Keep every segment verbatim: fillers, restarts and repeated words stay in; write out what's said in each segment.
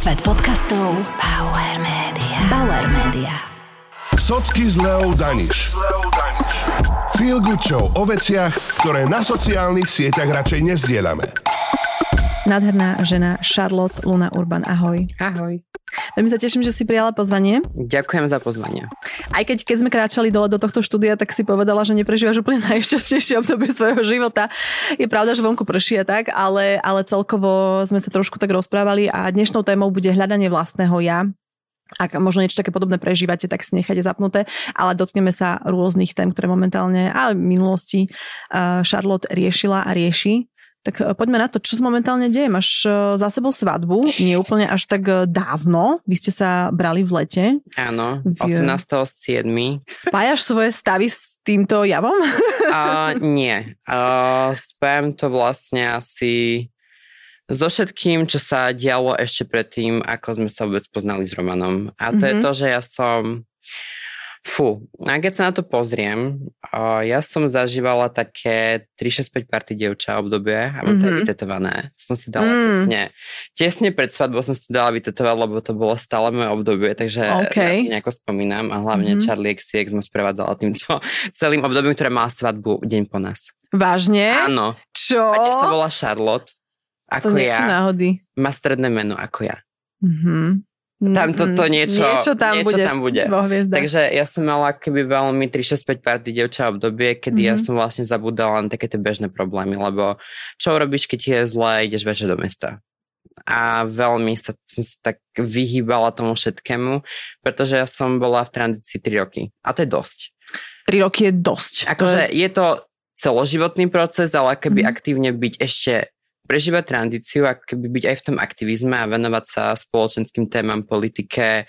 Svet podcastov Bauer Media. Bauer Media. Socky s Leou Daniš. Feel good show o veciach, ktoré na sociálnych sieťach radšej nezdielame. Nádherná žena Charlotte Luna Urban. Ahoj. Ahoj. Veľmi sa teším, že si prijala pozvanie. Ďakujem za pozvanie. Aj keď, keď sme kráčali dole do tohto štúdia, tak si povedala, že neprežívaš úplne najšťastnejšie obdobie svojho života. Je pravda, že vonku prší a tak, ale, ale celkovo sme sa trošku tak rozprávali a dnešnou témou bude hľadanie vlastného ja. Ak možno niečo také podobné prežívate, tak si nechajte zapnuté, ale dotkneme sa rôznych tém, ktoré momentálne, ale v minulosti Charlotte riešila a rieši. Tak poďme na to, čo sa momentálne deje. Máš za sebou svadbu, nie úplne až tak dávno. Vy ste sa brali v lete. Áno, osemnásteho siedmeho Spájaš svoje stavy s týmto javom? Uh, nie. Uh, spájam to vlastne asi so všetkým, čo sa dialo ešte predtým, ako sme sa vôbec poznali s Romanom. A to mm-hmm. je to, že ja som... Fú, a keď sa na to pozriem, uh, ja som zažívala také tri šesť päť party dievča obdobie a mám mm-hmm. to vytetované. Som si dala mm. tesne. Tesne pred svadbou som si dala vytetovať, lebo to bolo stále moje obdobie, takže okay. na to nejako spomínam a hlavne mm-hmm. Charlie X C X ma sprevádzala týmto celým obdobím, ktoré má svadbu deň po nás. Vážne? Áno. Čo? A tiež sa volá Charlotte. Ako to ja. To náhody. Má stredné meno ako ja. Mhm. Tam toto niečo, niečo tam niečo bude. Tam bude. Takže ja som mala keby veľmi tri šesť päť party dievča obdobie, kedy mm-hmm. ja som vlastne zabudala na také tie bežné problémy, lebo čo robíš, keď ti je zle, ideš večer do mesta. A veľmi sa, som sa tak vyhýbala tomu všetkému, pretože ja som bola v tranzícii tri roky. A to je dosť. tri roky je dosť. Akože je... je to celoživotný proces, ale keby mm-hmm. aktívne byť ešte prežívať tranzíciu, ako keby byť aj v tom aktivizme a venovať sa spoločenským témam, politike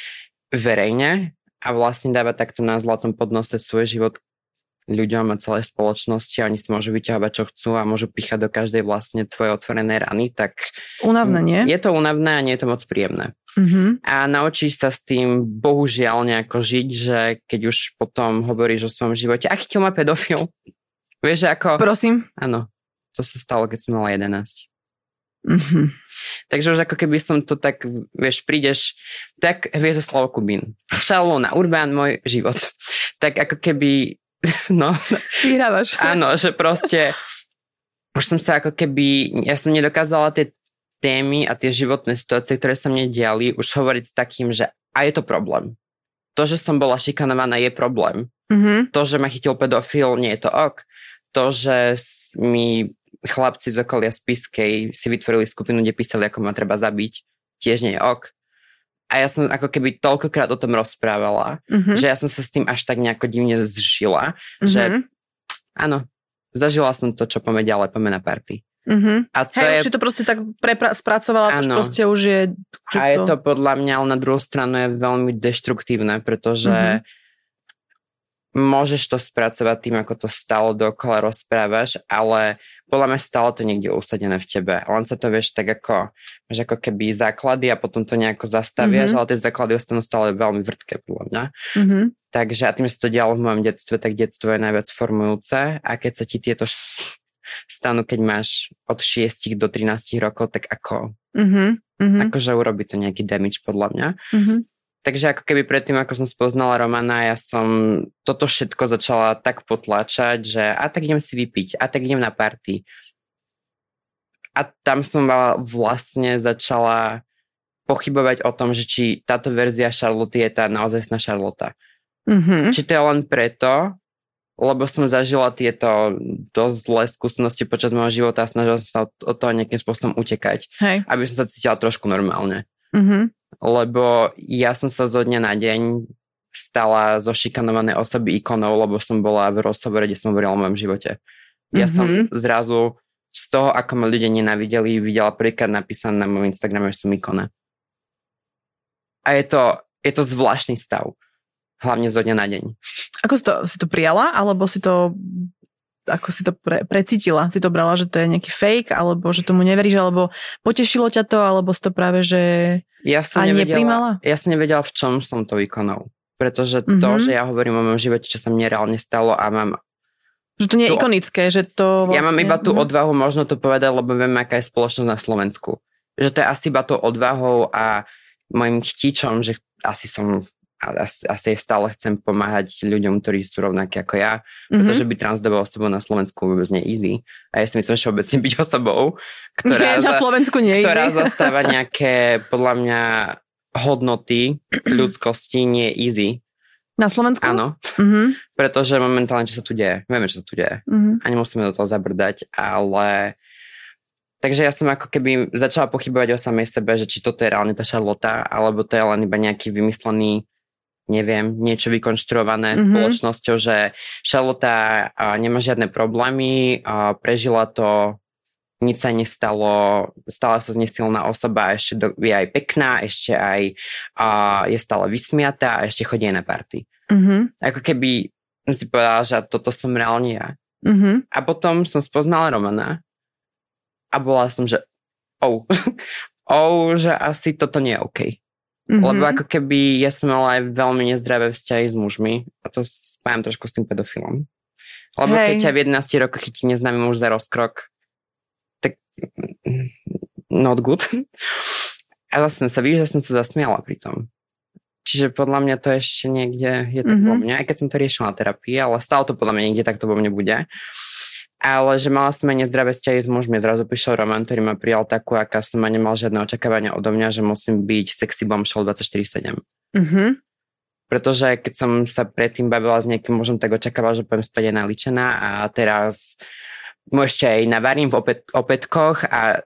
verejne a vlastne dávať takto na zlatom podnose svoj život ľuďom a celej spoločnosti a oni si môžu vyťahovať, čo chcú a môžu píchať do každej vlastne tvojej otvorenej rany, tak únavné, nie? Je to únavné a nie je to moc príjemné. Mm-hmm. A naučíš sa s tým bohužiaľ nejako žiť, že keď už potom hovoríš o svojom živote, a chytil ma pedofil. Vieš, ako... Prosím? Áno. To sa stalo, keď som mala jedenásť. Mm-hmm. Takže už ako keby som to tak, vieš, prídeš, tak vieš zo slovo Kubín. Charlotte Luna Urban, môj život. Tak ako keby, no. Vyhrávaš. Áno, že proste už som sa ako keby, ja som nedokázala tie témy a tie životné situácie, ktoré sa mne diali, už hovoriť s takým, že a je to problém. To, že som bola šikanovaná, je problém. Mm-hmm. To, že ma chytil pedofil, nie je to ok. To, že mi chlapci z okolia Spiskej si vytvorili skupinu, kde písali, ako ma treba zabiť, tiež nie je ok. A ja som ako keby toľkokrát o tom rozprávala, mm-hmm. že ja som sa s tým až tak nejako divne zžila, mm-hmm. že áno, zažila som to, čo poďme ďalej, poďme na party. Mm-hmm. A to Hej, je... už si to proste tak prepra- spracovala, už proste už je... Už a je to... to podľa mňa, ale na druhú stranu je veľmi deštruktívne, pretože mm-hmm. môžeš to spracovať tým, ako to stále dookola rozprávaš, ale podľa mňa stále to niekde usadené v tebe. Len sa to vieš tak ako, máš ako keby základy a potom to nejako zastaviaš, mm-hmm. ale tie základy ostanú stále veľmi vrtké, podľa mňa. Mm-hmm. Takže a tým, že to dialo v mojom detstve, tak detstvo je najviac formujúce a keď sa ti tieto stanú, keď máš od šiestich do trinástich rokov, tak ako mm-hmm. akože urobí to nejaký damage, podľa mňa. Mm-hmm. Takže ako keby predtým, ako som spoznala Romana, ja som toto všetko začala tak potláčať, že a tak idem si vypiť, a tak idem na party. A tam som vlastne začala pochybovať o tom, že či táto verzia Charlotte je tá naozajstná Charlotte. Mm-hmm. Či to je len preto, lebo som zažila tieto dosť zlé skúsenosti počas môjho života a snažila som sa od toho nejakým spôsobom utekať. Hej. Aby som sa cítila trošku normálne. Mhm. Lebo ja som sa zo dňa na deň stala zo šikanovanej osoby ikonou, lebo som bola v rozhovore, kde som hovorila o mojom živote. Ja mm-hmm. som zrazu z toho, ako ma ľudia nenávideli, videla prvýkrát napísané na môjom Instagrame, že som ikona. A je to, je to zvláštny stav. Hlavne zo dňa na deň. Ako si to, si to prijala, alebo si to... Ako si to pre, precítila? Si to brala, že to je nejaký fake, alebo že tomu neveríš, alebo potešilo ťa to, alebo si to práve, že ja som ani nevedela, nepríjmala? Ja som nevedela, v čom som to vykonal. Pretože mm-hmm. to, že ja hovorím o mojom živote, čo sa mne reálne stalo a mám... Že to nie je tu, ikonické, že to vlastne... Ja mám iba tú mm-hmm. odvahu možno to povedať, lebo viem, aká je spoločnosť na Slovensku. že to je asi iba to odvahou a mojim chtičom, že asi som asi, asi stále chcem pomáhať ľuďom, ktorí sú rovnakí ako ja, mm-hmm. pretože byť transdovou osobou na Slovensku vôbec nie je easy. A ja si myslím, že obecne byť osobou, ktorá, na Slovensku nie ktorá easy. zastáva nejaké, podľa mňa, hodnoty ľudskosti, nie je easy. Na Slovensku? Áno, mm-hmm. pretože momentálne, čo sa tu deje, vieme, čo sa tu deje. Mm-hmm. A nemusíme do toho zabrdať, ale... Takže ja som ako keby začala pochybovať o samej sebe, že či toto je reálne tá Charlotta, alebo to je len iba nejaký vymyslený, neviem, niečo vykonštruované mm-hmm. spoločnosťou, že Charlotta nemá žiadne problémy, prežila to, nič sa nestalo, stále sa znesilná osoba, ešte do, je aj pekná, ešte aj a je stále vysmiatá a ešte chodí aj na party. Mm-hmm. Ako keby si povedala, že toto som reálne ja. Mm-hmm. A potom som spoznala Romana a bola som, že oh, oh, že asi toto nie je OK. Mm-hmm. Lebo ako keby ja som mala aj veľmi nezdravé vzťahy s mužmi a to spájam trošku s tým pedofilom. Lebo Hej. keď ťa v jedenástich rokoch chytí neznámy muž za rozkrok, tak not good. A zase som sa videla, že som sa zasmiala pri tom. Čiže podľa mňa to ešte niekde je tak mm-hmm. vo mne, aj keď som to riešila na terapii, ale stále to podľa mňa niekde takto vo mne bude. Ale že mala som aj nezdravé vzťahy s mužmi. Zrazu prišiel Roman, ktorý ma prijal takú, aká som a nemal žiadne očakávania odo mňa, že musím byť sexy bombshell dvadsaťštyri sedem. Mm-hmm. Pretože keď som sa predtým bavila s nejakým mužom, tak očakávala, že budem spať aj naličená a teraz mu ešte aj navarím v opät- opätkoch a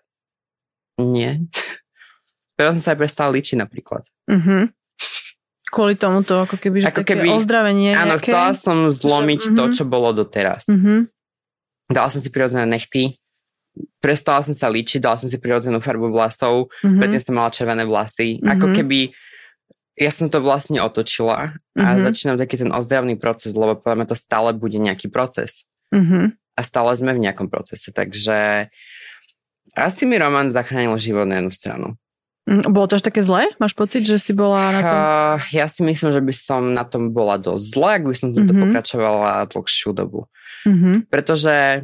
nie. Teraz som sa aj prestala ličiť napríklad. Mm-hmm. Kvôli tomuto, ako keby, že ako také keby, ozdravenie. Áno, nejaké? chcela som zlomiť mm-hmm. to, čo bolo doteraz. Mm-hmm. Dala som si prirodzené nechty, prestala som sa líčiť, dala som si prirodzenú farbu vlasov, mm-hmm. predtým som mala červené vlasy. Mm-hmm. Ako keby ja som to vlastne otočila a mm-hmm. začínam taký ten ozdravný proces, lebo podľa mňa to stále bude nejaký proces. Mm-hmm. A stále sme v nejakom procese, takže asi mi Roman zachránil život na jednu stranu. Mm, bolo to až také zlé? Máš pocit, že si bola na tom? Uh, ja si myslím, že by som na tom bola dosť zle, ak by som toto mm-hmm. pokračovala dlhšiu dobu. Mm-hmm. Pretože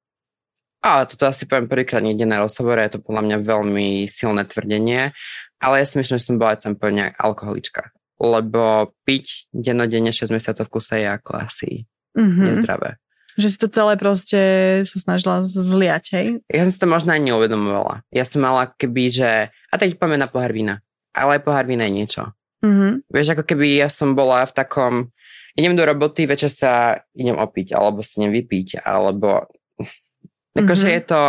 ale toto asi poviem prvýkrát niekde na rozhovore, je to podľa mňa veľmi silné tvrdenie, ale ja si myslím, že som bola aj úplne alkoholička, lebo piť dennodenne šesť mesiacov v kuse je ako asi mm-hmm. nezdravé. Že si to celé proste sa snažila zliať, hej? Ja som si to možno aj neuvedomovala. Ja som mala keby, že a teď poďme na pohár vína, ale aj pohár vína je niečo. Mm-hmm. Vieš, ako keby ja som bola v takom idem do roboty, večer sa idem opiť, alebo si idem vypiť, alebo mm-hmm. akože je to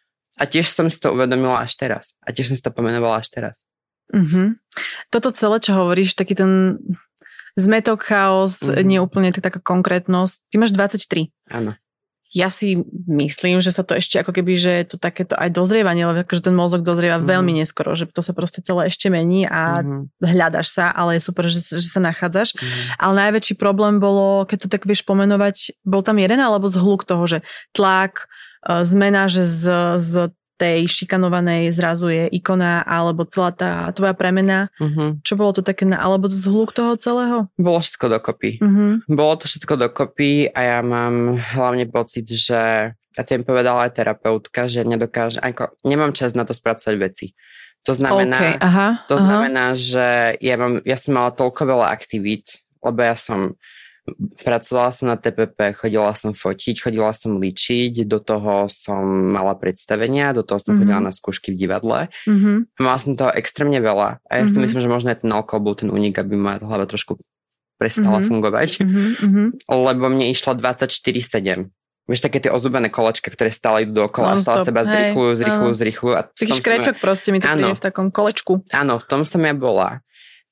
a tiež som si to uvedomila až teraz. A tiež som si to pomenovala až teraz. Mm-hmm. Toto celé, čo hovoríš, taký ten zmetok, chaos, mm-hmm. nie úplne taká konkrétnosť. Ty máš dvadsaťtri. Áno. Ja si myslím, že sa to ešte ako keby, že je to takéto aj dozrievanie, lebo akože ten mozog dozrieva mm-hmm. veľmi neskoro, že to sa proste celé ešte mení a mm-hmm. hľadaš sa, ale je super, že, že sa nachádzaš. Mm-hmm. Ale najväčší problém bolo, keď to tak vieš pomenovať, bol tam jeden alebo zhluk toho, že tlak, zmena, že z, z tej šikanovanej zrazu je ikona, alebo celá tá tvoja premena. Uh-huh. Čo bolo to také, alebo zhluk toho celého? Bolo všetko dokopy. Uh-huh. Bolo to všetko dokopy a ja mám hlavne pocit, že a to im povedala aj terapeutka, že nedokáže, ako, nemám čas na to spracovať veci. To znamená, okay, aha, to aha. znamená, že ja, mám, ja som mala toľko veľa aktivít, lebo ja som pracovala som na té pé pé, chodila som fotiť, chodila som líčiť, do toho som mala predstavenia, do toho som mm-hmm. chodila na skúšky v divadle. Mm-hmm. Mala som toho extrémne veľa a ja mm-hmm. si myslím, že možno aj ten alkohol bol ten únik, aby ma hlava trošku prestala mm-hmm. fungovať. Mm-hmm. Lebo mne išlo dvadsaťštyri sedem. Vieš, také tie ozubené kolečka, ktoré stále idú dookola a stále seba zrýchľujú, zrýchľujú, zrýchľujú. Taký škrečok som... proste mi to príde v takom kolečku. Áno, v tom som ja bola.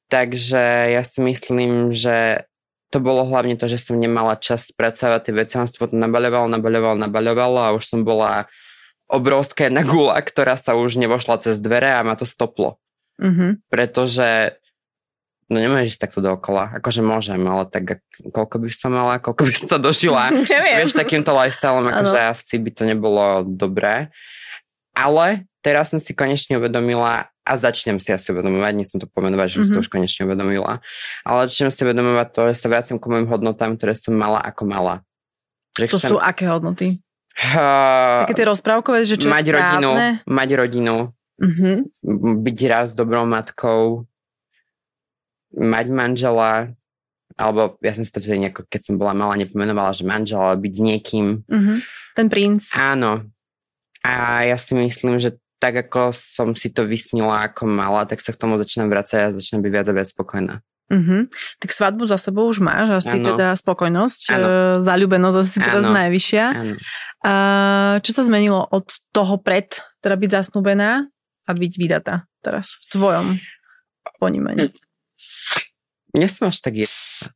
Takže ja si myslím, že to bolo hlavne to, že som nemala čas spracovať tie veci. On sa potom nabaľoval, nabaľoval, nabaľoval a už som bola obrovská jedna gula, ktorá sa už nevošla cez dvere a ma to stoplo. Mm-hmm. Pretože no nemôžeš ísť takto dookola. Akože môžem, ale tak koľko by som mala, koľko by som to dožila. Vieš, takýmto lifestyleom, akože asi by to nebolo dobré. Ale teraz som si konečne uvedomila a začnem si asi uvedomovať, nechcem to pomenovať, že mm-hmm. som to už konečne uvedomila, ale začnem si uvedomovať to, že sa vraciam k mojim hodnotám, ktoré som mala ako mala. Že to chcem... sú aké hodnoty? Uh, Také tie rozprávkové, že čo mať je rodinu, právne? Mať rodinu, Mm-hmm. Byť raz dobrou matkou, mať manžela, alebo ja som si to vtedy nejako, keď som bola malá, nepomenovala, že manžel, ale byť s niekým. Mm-hmm. Ten princ. Áno. A ja si myslím, že tak ako som si to vysnila ako malá, tak sa k tomu začínam vracať a začínam byť viac a viac spokojná. Mm-hmm. Tak svadbu za sebou už máš, asi ano. Teda spokojnosť, ano. Zaľúbenosť asi teraz ano. Najvyššia. Ano. A čo sa zmenilo od toho pred, teda byť zasnúbená a byť vydatá teraz v tvojom ponímaní? Nie som až tak je...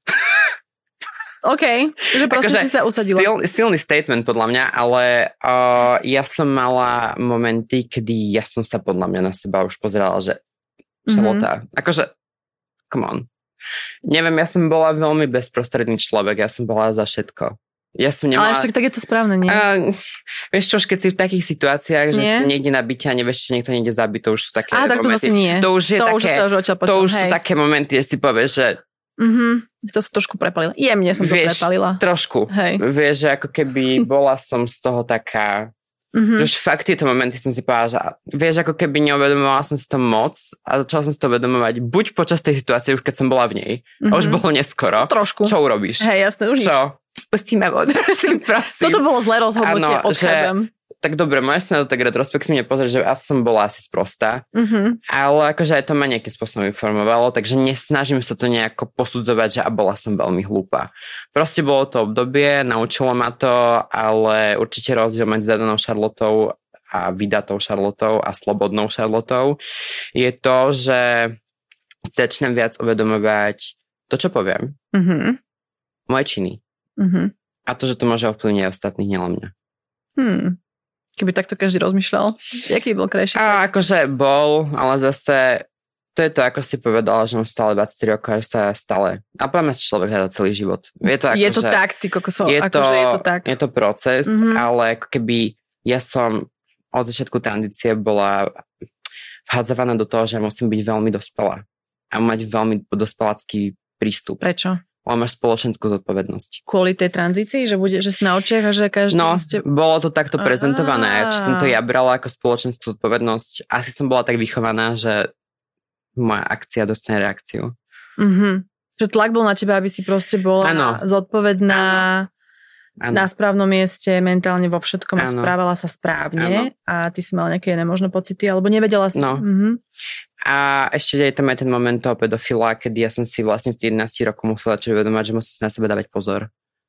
OK, že proste akože si sa usadila. Silný, silný statement podľa mňa, ale uh, ja som mala momenty, kedy ja som sa podľa mňa na seba už pozerala, že Charlotte, mm-hmm. akože come on. Neviem, ja som bola veľmi bezprostredný človek, ja som bola za všetko. Ja som nemala... Ale však tak je to správne, nie? A, vieš čo, keď si v takých situáciách, že nie? Si niekde na byte a nevieš, či niekto niekde zabiť, to už sú také Á, tak to momenty. zase nie. To už je to také, už, to, to už sú také momenty, že si povieš, že mm-hmm. To sa trošku prepalila. Jemne som vieš, to prepalila. Trošku. Hej. Vieš, že ako keby bola som z toho taká... Mm-hmm. Že už fakt tieto momenty som si povedala, že vieš, ako keby neuvedomovala som si to moc a začala som si to uvedomovať buď počas tej situácie, už keď som bola v nej, mm-hmm. a už bolo neskoro. Trošku. Čo urobíš? Hej, jasné, už Čo? Pustíme vodu. Toto bolo zlé rozhodnutie, odchádzam. Tak dobre, môžeš sa na to tak retrospektívne pozrieť, že ja som bola asi sprostá, mm-hmm. ale akože aj to ma nejakým spôsobom informovalo, takže nesnažím sa to nejako posudzovať, že a bola som veľmi hlúpa. Proste bolo to obdobie, naučilo ma to, ale určite rozdiel medzi zadanou Charlottou a vydatou Charlottou a slobodnou Charlottou je to, že si začnem viac uvedomovať to, čo poviem, mm-hmm. moje činy. Mm-hmm. A to, že to môže ovplyvniť aj ostatných, nielen mňa. Hmm. Keby takto každý rozmýšľal, aký bol krajší svet? A akože bol, ale zase to je to, ako si povedala, že mám stále dvadsaťtri rokov a že sa stále... A poviem si človek hľadá celý život. Je to, ako, je to že, tak, ty kokosov, je, akože je to tak. Je to proces, mm-hmm. ale ako keby ja som od začiatku tradície bola vhádzavaná do toho, že musím byť veľmi dospelá a mať veľmi dospelácky prístup. Prečo? Ale máš spoločenskú zodpovednosť. Kvôli tej tranzícii, že, bude, že si na očiach a že každý... No, ste... bolo to takto prezentované. Či som to ja brala ako spoločenskú zodpovednosť. Asi som bola tak vychovaná, že moja akcia dostane reakciu. Mm-hmm. Že tlak bol na teba, aby si proste bola ano. Zodpovedná ano. Na správnom mieste, mentálne vo všetkom a správala sa správne. Ano. A ty si mala nejaké iné možno pocity, alebo nevedela si... No. Mm-hmm. A ešte je tam aj ten moment toho pedofila, kedy ja som si vlastne v jedenásť rokov musela začať uvedomať, že musím si na sebe dávať pozor.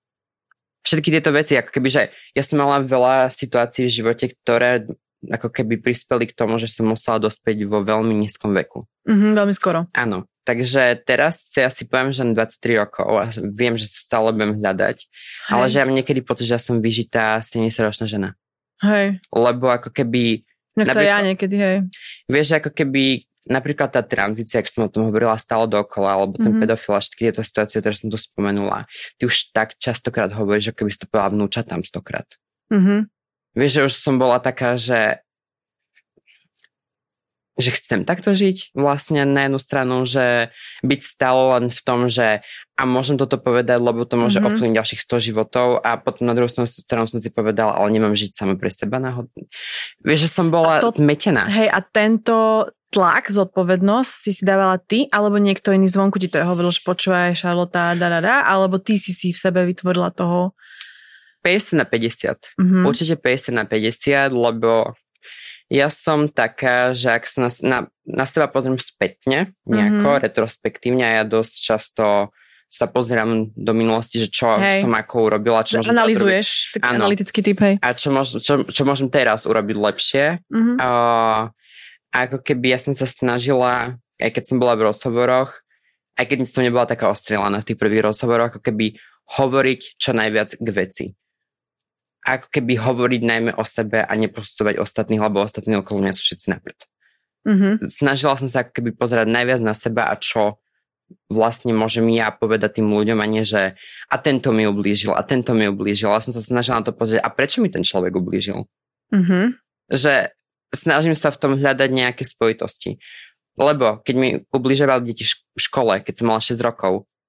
Všetky tieto veci, ako keby, že ja som mala veľa situácií v živote, ktoré ako keby prispeli k tomu, že som musela dospieť vo veľmi nízkom veku. Mm-hmm, veľmi skoro. Áno. Takže teraz ja si poviem, že mám dvadsaťtri rokov a viem, že sa stále budem hľadať, hej. Ale že ja mám niekedy pocit, že ja som vyžitá sedemdesiatročná žena. Hej. Lebo ako keby... No to ja niekedy, hej. Vieš, ako keby napríklad tá tranzícia, ak som o tom hovorila stále dookola, alebo ten mm-hmm. pedofil a všetky tieto situácie, ktoré som tu spomenula, ty už tak častokrát hovoríš, že keby si to povedala vnúčatám stokrát. Mm-hmm. Vieš, že už som bola taká, že že chcem takto žiť vlastne na jednu stranu, že byť stále len v tom, že a môžem toto povedať, lebo to môže mm-hmm. ovplyvniť ďalších sto životov a potom na druhú stranu som si povedala, ale nemám žiť sama pre seba náhodne. Vieš, že som bola to, zmetená. Hej, a tento tlak, zodpovednosť si si dávala ty, alebo niekto iný zvonku ti to je hovoril, že počúvaj, Charlotte, da, da, da, alebo ty si si v sebe vytvorila toho? päťdesiat na päťdesiat. Mm-hmm. Určite päťdesiat na päťdesiat, lebo ja som taká, že ak sa na, na, na seba pozriem spätne, nejako, mm-hmm. retrospektívne, a ja dosť často sa pozerám do minulosti, že čo hej. som ako urobila. Čo môžem analyzuješ, si analytický typ, hej. A čo, môž, čo, čo môžem teraz urobiť lepšie. Mm-hmm. Uh, a ako keby ja som sa snažila, aj keď som bola v rozhovoroch, aj keď som nebola taká ostrelaná v tých prvých rozhovoroch, ako keby hovoriť čo najviac k veci. Ako keby hovoriť najmä o sebe a neposudzovať ostatných, lebo ostatní okolo mňa sú všetci na prd. Mm-hmm. Snažila som sa ako keby pozerať najviac na seba a čo vlastne môžem ja povedať tým ľuďom a nie, že a tento mi ublížil, a tento mi ublížil. Ja som sa snažila na to pozrieť, a prečo mi ten človek ublížil? Mm-hmm. Že snažím sa v tom hľadať nejaké spojitosti. Lebo keď mi ublížovali deti v škole, keď som mala šesť rokov,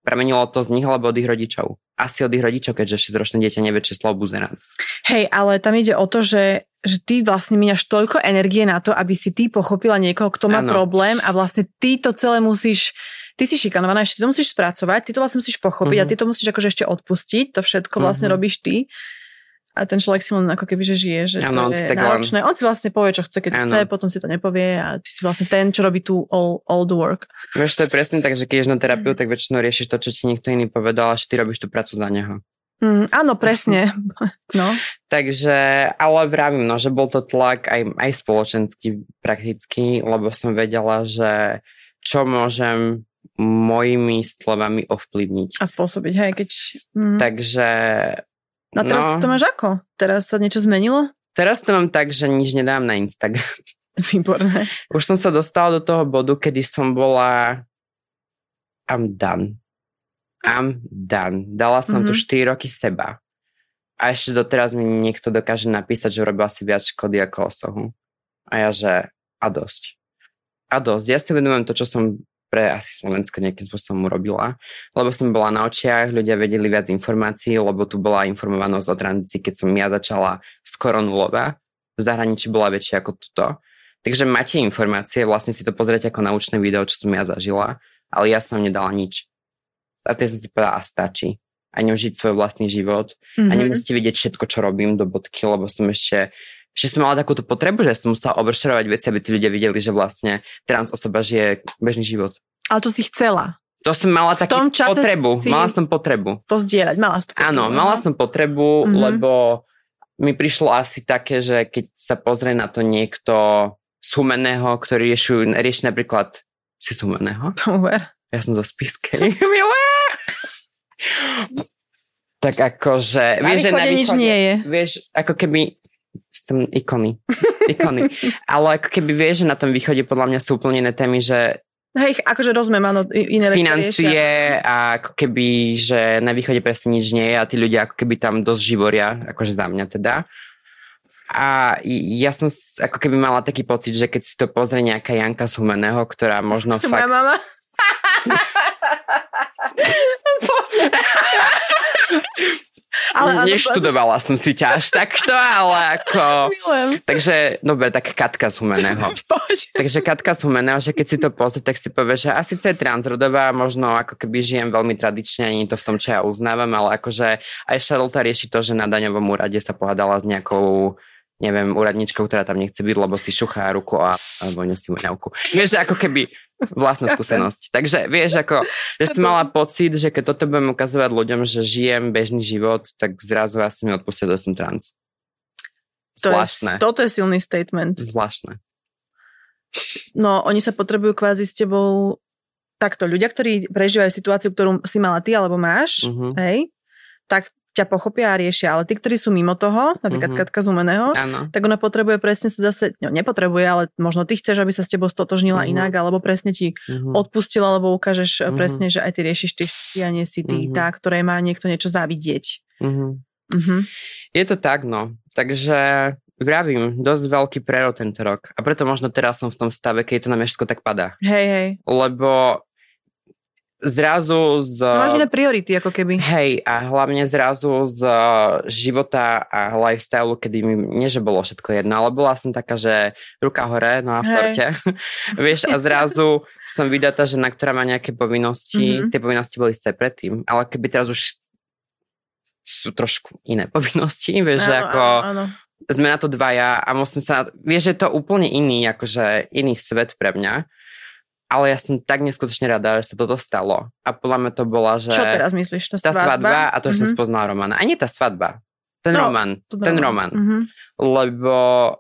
Pramenilo to z nich alebo od ich rodičov? Asi od ich rodičov, keďže šesťročné dieťa nevie číslo buzerant. Hej, ale tam ide o to, že, že ty vlastne míňaš toľko energie na to, aby si ty pochopila niekoho, kto má ano. problém a vlastne ty to celé musíš, ty si šikanovaná, ešte ty to musíš spracovať, ty to vlastne musíš pochopiť uh-huh. a ty to musíš akože ešte odpustiť, to všetko vlastne uh-huh. robíš ty. A ten človek si len ako keby, že žije, že ano, to je náročné. On si vlastne povie, čo chce, keď ano. chce, potom si to nepovie a ty si vlastne ten, čo robí tu all, all the work. Vieš, to je presne tak, že keď ješ na terapiu, tak väčšinou riešiš to, čo ti niekto iný povedal, až ty robíš tú prácu za neho. Mm, áno, presne. No. Takže, ale vravím, no, že bol to tlak aj, aj spoločenský prakticky, lebo som vedela, že čo môžem mojimi slovami ovplyvniť. A spôsobiť, hej, keď... Mm. Takže... A teraz no, to máš ako? Teraz sa niečo zmenilo? Teraz to mám tak, že nič nedám na Instagram. Výborné. Už som sa dostala do toho bodu, kedy som bola I'm done. I'm done. Dala som mm-hmm. tu štyri roky seba. A ešte doteraz mi niekto dokáže napísať, že robila si viac škody ako osohu. A ja, že a dosť. A dosť. Ja si vedomujem to, čo som pre asi Slovensko nejakým spôsobom urobila, lebo som bola na očiach, ľudia vedeli viac informácií, lebo tu bola informovanosť o tranzícii, keď som ja začala skoro nulová. V zahraničí bola väčšia ako tuto. Takže máte informácie, vlastne si to pozrieť ako naučné video, čo som ja zažila, ale ja som nedala nič. A to som si povedala, a stačí. A neužiť svoj vlastný život. Mm-hmm. A nemusíte vedieť všetko, čo robím do bodky, lebo som ešte Ešte som mala takúto potrebu, že som musela overšerovať veci, aby tí ľudia videli, že vlastne trans osoba žije bežný život. Ale to si chcela. To som mala takú potrebu. Si... Mala som potrebu. To zdieľať. Mala som potrebu. Áno, mala som potrebu, mm-hmm. lebo mi prišlo asi také, že keď sa pozrie na to niekto z Humenného, ktorý rieši, rieši napríklad si z Humenného. Uver. Ja som zo Spiskej. Tak akože... Na vieš, východe že na nič nie je. Vieš, ako keby... Som ikony. ikony. Ale ako keby vieš, že na tom východe podľa mňa sú úplne iné témy, že hej, akože rozumiem, áno, iné veci financie a ako keby, že na východe presne nič nie je a tí ľudia ako keby tam dosť živoria, akože za mňa teda. A ja som ako keby mala taký pocit, že keď si to pozrie nejaká Janka z Humenného, ktorá možno to fakt... Moja mama. Ale, neštudovala som si ťa až takto, ale ako... Milujem. Takže, dobre, tak Katka z Humenného. Takže Katka z Humenného, že keď si to pozrie, tak si povie, že asi je transrodová, možno ako keby žijem veľmi tradične, ani to v tom, čo ja uznávam, ale akože aj Charlotte rieši to, že na daňovom úrade sa pohádala s nejakou, neviem, úradničkou, ktorá tam nechce byť, lebo si šuchá ruku a alebo nosí voňavku. Vieš, že ako keby vlastná skúsenosť. Takže vieš, ako, že som mala pocit, že keď toto budem ukazovať ľuďom, že žijem bežný život, tak zrazu asi mi odpustia, že som trans. Zvláštne. To je, toto je silný statement. Zvláštne. No, oni sa potrebujú kvázi s tebou takto. Ľudia, ktorí prežívajú situáciu, ktorú si mala ty alebo máš, uh-huh. hej, tak ťa pochopia a riešia, ale tí, ktorí sú mimo toho, napríklad uh-huh. Katka z Humenného, tak ona potrebuje presne sa zase, no nepotrebuje, ale možno ty chceš, aby sa s tebou stotožnila uh-huh. inak, alebo presne ti uh-huh. odpustila, alebo ukážeš uh-huh. presne, že aj ty riešiš ty a nie si ty uh-huh. tá, ktorej má niekto niečo závidieť. Uh-huh. Uh-huh. Je to tak, no. Takže vravím, dosť veľký prerod tento rok. A preto možno teraz som v tom stave, keď to na mňa všetko tak padá. Hej, hej. Lebo zrazu z... Máš iné priority, ako keby. Hej, a hlavne zrazu z života a lifestyle, kedy mi, nie že bolo všetko jedno, ale bola som taká, že ruka hore, no a v torte. Vieš, a zrazu som vydatá žena, ktorá má nejaké povinnosti. Mm-hmm. Tie povinnosti boli sa predtým, ale keby teraz už sú trošku iné povinnosti, vieš, áno, že ako... Áno, áno. Sme na to dvaja a musím sa... Vieš, že je to úplne iný, akože iný svet pre mňa. Ale ja som tak neskutočne rada, že sa toto stalo. A podľa mňa to bola, že... Čo teraz myslíš? Tá, tá svadba? svadba a to, že mm-hmm. som spoznala Romana. A nie tá svadba. Ten no, Roman. Ten Roman. Mm-hmm. Lebo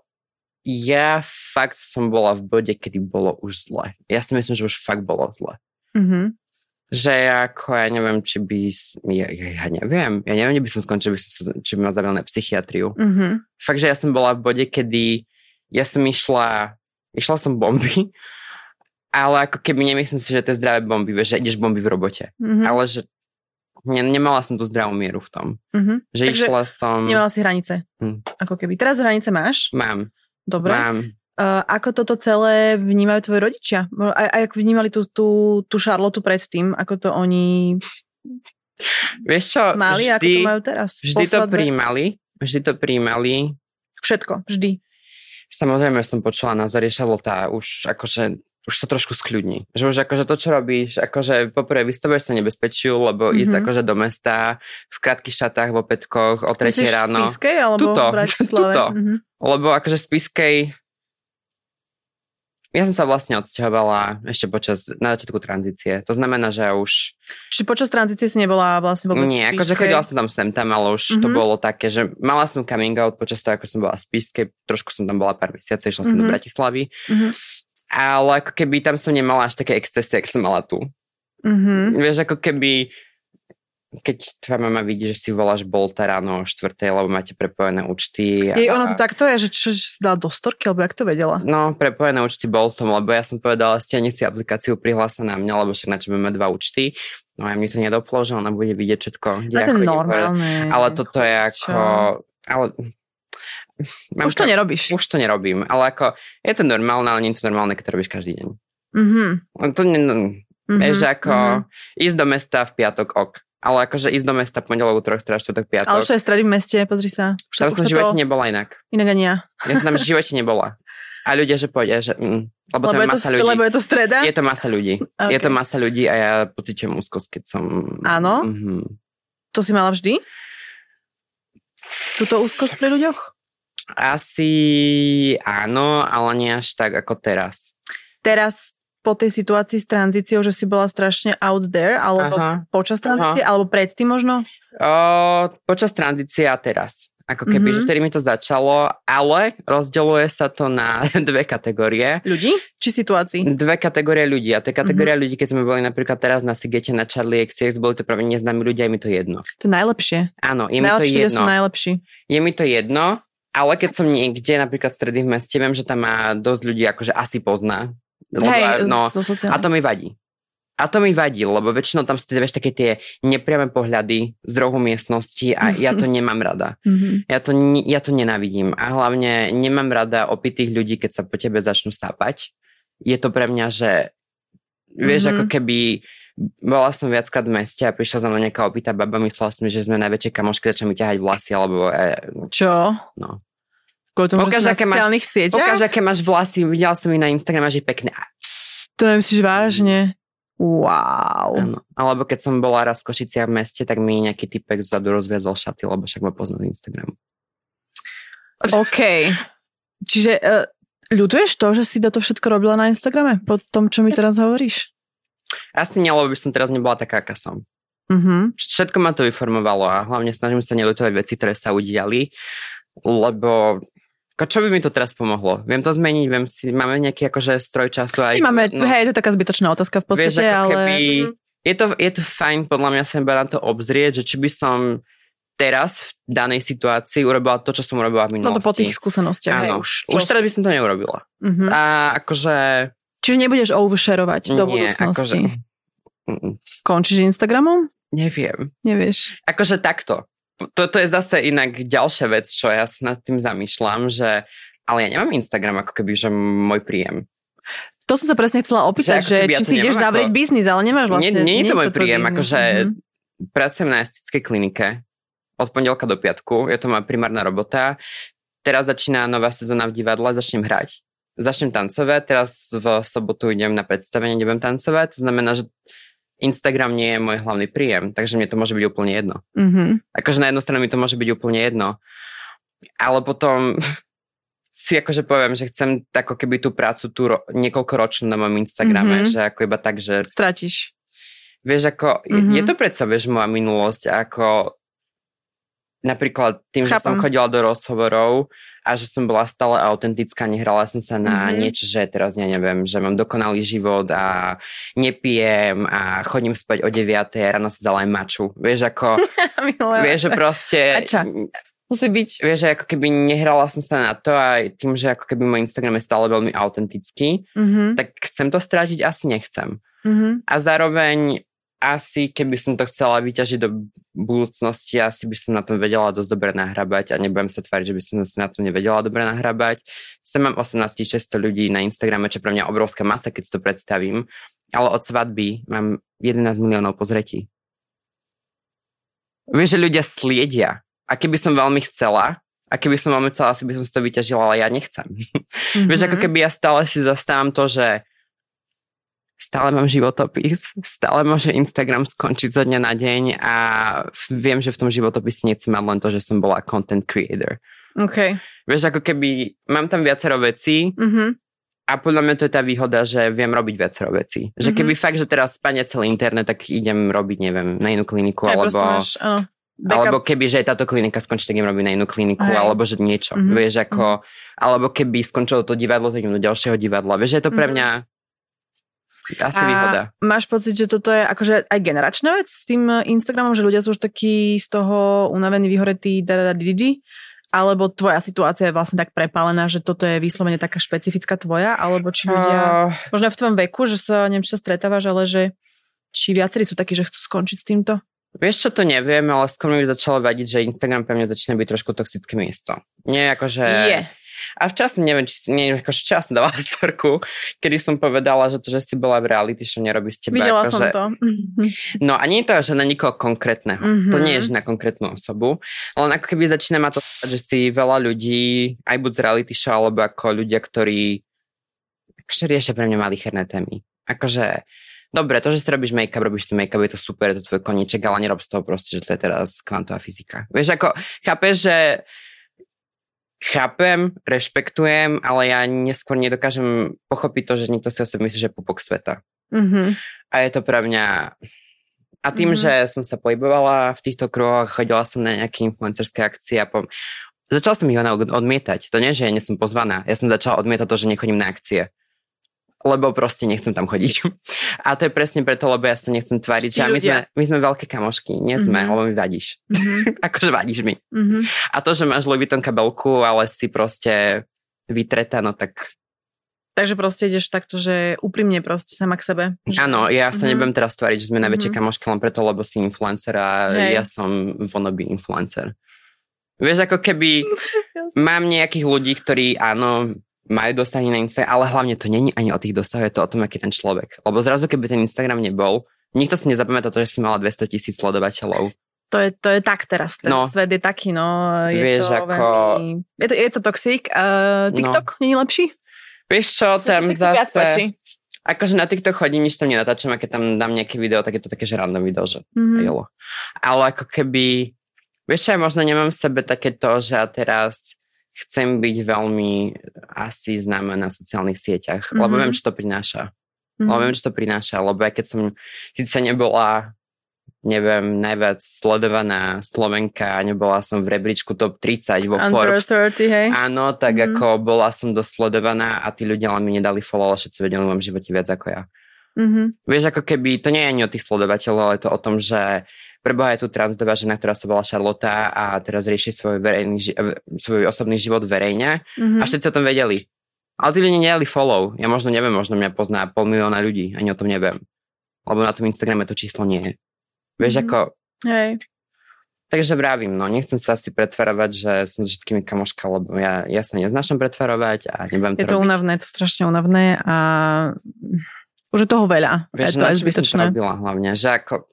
ja fakt som bola v bode, kedy bolo už zle. Ja si myslím, že už fakt bolo zle. Mm-hmm. Že ako, ja neviem, či by... Ja, ja, ja neviem. Ja neviem, kde by som skončil, či by ma zavial na psychiatriu. Mm-hmm. Fakt, že ja som bola v bode, kedy ja som išla... Išla som bomby. Ale ako keby nemyslím si, že to je zdravé bomby, vieš, že ideš bomby v robote. Mm-hmm. Ale že ne, nemala som tú zdravú mieru v tom. Mm-hmm. Že takže išla som... Nemala si hranice. Hm. Ako keby. Teraz hranice máš? Mám. Dobre. Mám. Uh, ako toto celé vnímajú tvoji rodičia? A, a ako vnímali tú, tú, tú Charlotu predtým? Ako to oni Vieš čo, mali? vždy, Ako to majú teraz? Vždy to prijímali. Vždy to prijímali. Všetko, vždy. Samozrejme som počula názory Charlotta už akože už to trošku skľudní. Že už akože to, čo robíš, akože poprvé vystavuješ sa nebezpečiu, lebo mm-hmm. ísť akože do mesta v krátkych šatách, v opätkoch o tretej ráno. Myslíš v Spiskej alebo tuto, v Bratislave? Tuto. Mm-hmm. Lebo akože v Spiskej ja som sa vlastne odsťahovala ešte počas, na začiatku tranzície. To znamená, že už... Čiže počas tranzície si nebola vlastne vôbec Nie, akože chodila som tam sem tam, ale už mm-hmm. to bolo také, že mala som coming out počas toho, ako som bola v Spiskej, trošku som tam bola pár mesiacov, išla som mm-hmm. do Bratislavy. Mm-hmm. Ale ako keby tam som nemala až také excesy, jak som mala tu. Mm-hmm. Vieš, ako keby keď tvoja mama vidí, že si voláš Bolta ráno o štvrtej, lebo máte prepojené účty. A... Jej, ono to takto je, že čo si dala do storky, alebo jak to vedela? No, prepojené účty Boltom, lebo ja som povedala, stiahni si aplikáciu, prihlása na mňa, lebo však na čo máme dva účty. No a mne to nedoplo, že ona bude vidieť všetko. To je normálne. Ale toto je ako... Ale... Mám už to, to nerobíš. Už to nerobím, ale ako je to normálne, ale nie je to normálne, keď to robíš každý deň. Mm-hmm. To nie... Mm-hmm. Je, že ako mm-hmm. ísť do mesta v piatok ok. Ale akože ísť do mesta pondelok, útorok, streda, štvrtok, piatok. Ale už aj stredy v meste, pozri sa. Už tam som v živote to... nebola inak. Inak ani ja. Ja som tam v živote nebola. A ľudia, že povedia, že... Mm, lebo, lebo, je masa to, ľudí. lebo je to streda? Je to masa ľudí. Okay. Je to masa ľudí a ja pociťujem úzkosť, keď som... Áno? Mm-hmm. To si mala vždy? Túto úzkosť pri ľuďoch? Asi áno, ale nie až tak ako teraz. Teraz... po tej situácii s tranzíciou, že si bola strašne out there, alebo Aha. počas tranzície, Aha. alebo predtým možno? O, počas tranzície a teraz. Ako keby, mm-hmm. že vtedy mi to začalo, ale rozdeľuje sa to na dve kategórie. Ľudí? Či situácií? Dve kategórie ľudí. A to je kategória mm-hmm. ľudí, keď sme boli napríklad teraz na Sigete, na Charlie X X, boli to práve neznámi ľudia, je mi to jedno. To je najlepšie. Áno, je najlepšie, mi to jedno. Sú najlepší. Je mi to jedno, ale keď som niekde, napríklad v stredy v meste, viem, že tam má dosť ľudí, akože asi pozná. Lebo, Hej, no, a to mi vadí. A to mi vadí, lebo väčšinou tam sú vieš, také tie nepriame pohľady z rohu miestnosti a ja to nemám rada. Mm-hmm. Ja, to, ja to nenávidím. A hlavne nemám rada opitých ľudí, keď sa po tebe začnú sápať. Je to pre mňa, že vieš, mm-hmm. ako keby bola som viackrát v meste a prišla za mnou nejaká opitá baba, myslela som, že sme najväčšie kamošky, začali mi ťahať vlasy, alebo... E, Čo? No. Pokaž, aké máš, pokaž, aké máš vlasy. Videla som ich na Instagrame, že je pekné. To nemyslíš vážne? Wow. Ano. Alebo keď som bola raz v Košiciach v meste, tak mi nejaký typek zadu rozviazol šaty, lebo však ma pozná z Instagramu. OK. Čiže uh, ľutuješ to, že si toto všetko robila na Instagrame? Po tom, čo mi teraz hovoríš? Asi nie, lebo by som teraz nebola taká, aká som. Uh-huh. Všetko ma to vyformovalo a hlavne snažím sa neľutovať veci, ktoré sa udiali, lebo... Čo by mi to teraz pomohlo? Viem to zmeniť? Viem si, máme nejaký akože stroj času? Aj, máme, no, hej, je to taká zbytočná otázka v podstate, vieš, ale... Keby, je, to, je to fajn, podľa mňa sa iba na to obzrieť, že či by som teraz v danej situácii urobila to, čo som urobila v minulosti. No to po tých skúsenostiach. Áno, hej, už, už teraz by som to neurobila. Uh-huh. A akože... Čiže nebudeš oversharovať do nie, budúcnosti? Akože... Končíš Instagramom? Neviem. Nevieš. Akože takto. Toto je zase inak ďalšia vec, čo ja sa nad tým zamýšľam, že ale ja nemám Instagram ako keby, že môj príjem. To som sa presne chcela opýtať, že, že či si ideš zavrieť ako... biznis, ale nemáš vlastne... Nie, nie je to môj príjem, biznis. Akože mm-hmm. pracujem na estetickej klinike od pondelka do piatku, je to moja primárna robota. Teraz začína nová sezóna v divadle, začnem hrať. Začnem tancovať, teraz v sobotu idem na predstavenie, nebudem tancovať, to znamená, že Instagram nie je môj hlavný príjem, takže mne to môže byť úplne jedno. Mm-hmm. Akože na jednu stranu mi to môže byť úplne jedno, ale potom si akože poviem, že chcem ako keby tú prácu tú ro- niekoľkoročnú na mojom Instagrame, mm-hmm. že ako iba tak, že... Stratíš. Vieš, ako, mm-hmm. je, je to predsa, vieš, moja minulosť, ako napríklad tým, Chápam. že som chodila do rozhovorov a že som bola stále autentická, nehrala som sa na mm-hmm. niečo, že teraz ja neviem, že mám dokonalý život a nepijem a chodím spať o deviatej a ráno sa zala aj maču. Vieš, ako... vieš, že proste... Ača. Musí byť. Vieš, že ako keby nehrala som sa na to a tým, že ako keby môj Instagram je stále veľmi autentický, mm-hmm. tak chcem to strátiť? Asi nechcem. Mm-hmm. A zároveň asi keby som to chcela vyťažiť do budúcnosti, asi by som na tom vedela dosť dobre nahrabať a nebudem sa tváriť, že by som si na tom nevedela dobre nahrabať. Sem mám osemnásť šesťsto ľudí na Instagrame, čo pre mňa obrovská masa, keď si to predstavím, ale od svadby mám jedenásť miliónov pozretí. Vieš, že ľudia sliedia a keby som veľmi chcela, a keby som veľmi chcela, asi by som si to vyťažila, ale ja nechcem. Mm-hmm. Vieš, ako keby ja stále si zastávam to, že stále mám životopis, stále môže Instagram skončiť zo dňa na deň a viem, že v tom životopise nechcem mať len to, že som bola content creator. Okay. Vieš, ako keby mám tam viacero vecí mm-hmm. a podľa mňa to je tá výhoda, že viem robiť viacero vecí. Že keby mm-hmm. fakt, že teraz spadne celý internet, tak idem robiť, neviem, na inú kliniku, Aj, alebo... Máš, uh, alebo keby, že aj táto klinika skončí, tak idem robiť na inú kliniku, Aj. alebo že niečo. Mm-hmm. Vieš, ako... Mm-hmm. Alebo keby skončilo to divadlo, tak idem do ďalšieho divadla. Vieš, že je to pre mňa... Mm-hmm. Asi a výhoda. Máš pocit, že toto je akože aj generačná vec s tým Instagramom, že ľudia sú už takí z toho unavení, vyhoretí, dadadadidi, alebo tvoja situácia je vlastne tak prepálená, že toto je vyslovene taká špecifická tvoja, alebo či ľudia, uh... možno aj v tvojom veku, že sa, neviem, či sa stretávaš, ale že či viacerí sú takí, že chcú skončiť s týmto? Vieš čo, to neviem, ale skôr mi začalo vadiť, že Instagram pre mňa začína byť trošku toxické miesto. Nie akože... Je. A včas, neviem, či nie, akože včas som dávala rektorku, kedy som povedala, že to, že si bola v reality show, nerobí z teba. Videla ako, som že... to. No a nie je to, že na nikoho konkrétneho. Mm-hmm. To nie je, že na konkrétnu osobu. Len ako keby začína ma to, že si veľa ľudí, aj buď z reality show, alebo ako ľudia, ktorí akože riešia pre mňa malicherné témy. Akože, dobre, to, že si robíš make-up, robíš si make-up, je to super, je to tvoj koníček, ale nerob z toho proste, že to je teraz kvantová fyzika. Vieš, ako, chápeš, že chápem, rešpektujem, ale ja neskôr nedokážem pochopiť to, že niekto si o sebe myslí, že je pupok sveta. Mm-hmm. A je to pre mňa... A tým, mm-hmm. že som sa pohybovala v týchto kruhoch, chodila som na nejaké influencerské akcie a po... začala som ich odmietať. To nie, že ja nie som pozvaná. Ja som začala odmietať to, že nechodím na akcie. Lebo proste nechcem tam chodiť. A to je presne preto, lebo ja sa nechcem tváriť, že my sme, my sme veľké kamošky. Nie sme, mm-hmm. lebo mi vadíš. Mm-hmm. akože vadíš mi. Mm-hmm. A to, že máš Louis Vuitton kabelku, ale si proste vytretá, no tak... Takže proste ideš takto, že úprimne proste sama k sebe. Že... Áno, ja sa mm-hmm. nebudem teraz tváriť, že sme najväčšie mm-hmm. kamošky len preto, lebo si influencer a Hej. ja som wannabe influencer. Vieš, ako keby mám nejakých ľudí, ktorí áno... majú dosahy na Instagram, ale hlavne to není ani o tých dosahoch, je to o tom, aký ten človek. Lebo zrazu, keby ten Instagram nebol, nikto si nezapamätá to, že si mala dvesto tisíc sledovateľov. To je, to je tak teraz, ten no, svet je taký, no. Je vieš, to ako... veľmi... Je to, je to toxic. Uh, TikTok no. není lepší? Vieš čo, tam zase... Akože na TikTok chodím, nič tam nenatáčam a keď tam dám nejaké video, tak je to také, že random video, že mm-hmm. jelo. Ale ako keby... Vieš, ja možno nemám v sebe takéto, že ja teraz... chcem byť veľmi asi známa na sociálnych sieťach, mm-hmm. lebo viem, čo to prináša. Mm-hmm. Lebo viem, čo to prináša, lebo aj keď som síce nebola, neviem, najviac sledovaná Slovenka, nebola som v rebríčku top tridsať vo Under Forbes. thirty, hej? Áno, tak mm-hmm. ako bola som dosť sledovaná a tí ľudia len mi nedali follow, ale všetci vedeli v mojom živote viac ako ja. Mm-hmm. Vieš, ako keby, to nie je ani o tých sledovateľov, ale je to o tom, že preboha je tu transdová žena, ktorá sa volá Charlotta a teraz rieši svoj, verejný, svoj osobný život verejne mm-hmm. a všetci o tom vedeli. Ale tí ľudia nedali follow. Ja možno neviem, možno mňa pozná pol milióna ľudí, ani o tom neviem. Lebo na tom Instagrame to číslo nie je. Vieš, mm-hmm. ako... Hej. Takže vravím, no, nechcem sa asi pretvarovať, že som s všetkými kamoška, lebo ja, ja sa neznášam pretvarovať a nebudem to robiť. Je to únavné, je to strašne únavné a už je toho veľa. Vieš, je to na čo by som to robila hlavne, že ako...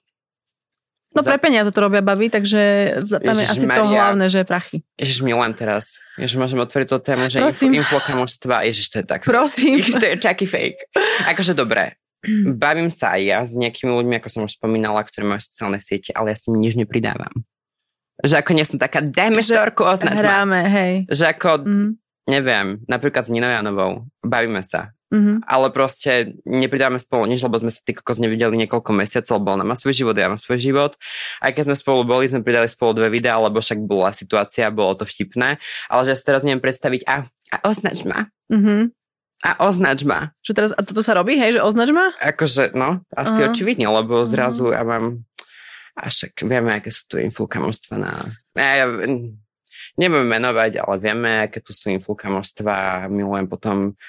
No pre peniaze to robia baby, takže tam Ježiš, je asi Maria, to hlavné, že je prachy. Ježiš, milujem teraz. Ježiš, môžem otvoriť to tému, že info, inflokamožstva. Ježiš, to je tak. Prosím. To je taký fake. Akože dobré. Bavím sa aj ja s nejakými ľuďmi, ako som už spomínala, ktorí majú sociálne siete, ale ja si nič nepridávam. Že ako nie som taká, dajme štorku, označ ma. Hráme, hej. Že ako, mm. neviem, napríklad s Ninou Janovou, bavíme sa. Mm-hmm. Ale proste nepridávame spolu nič, lebo sme sa ty kokos nevideli niekoľko mesiacov, lebo ona má svoj život, ja mám svoj život. Aj keď sme spolu boli, sme pridali spolu dve videá, lebo však bola situácia, bolo to vtipné. Ale že ja si teraz neviem predstaviť, a, a označ ma. Mm-hmm. A označ ma. Čo teraz, a toto sa robí, hej, že označ ma? Akože, no, asi uh-huh. očividne, lebo zrazu uh-huh. ja mám, a však vieme, aké sú tu influkamožstva na... Ja, ja, nebudem menovať, ale vieme, aké tu sú influkamožstva a milujem potom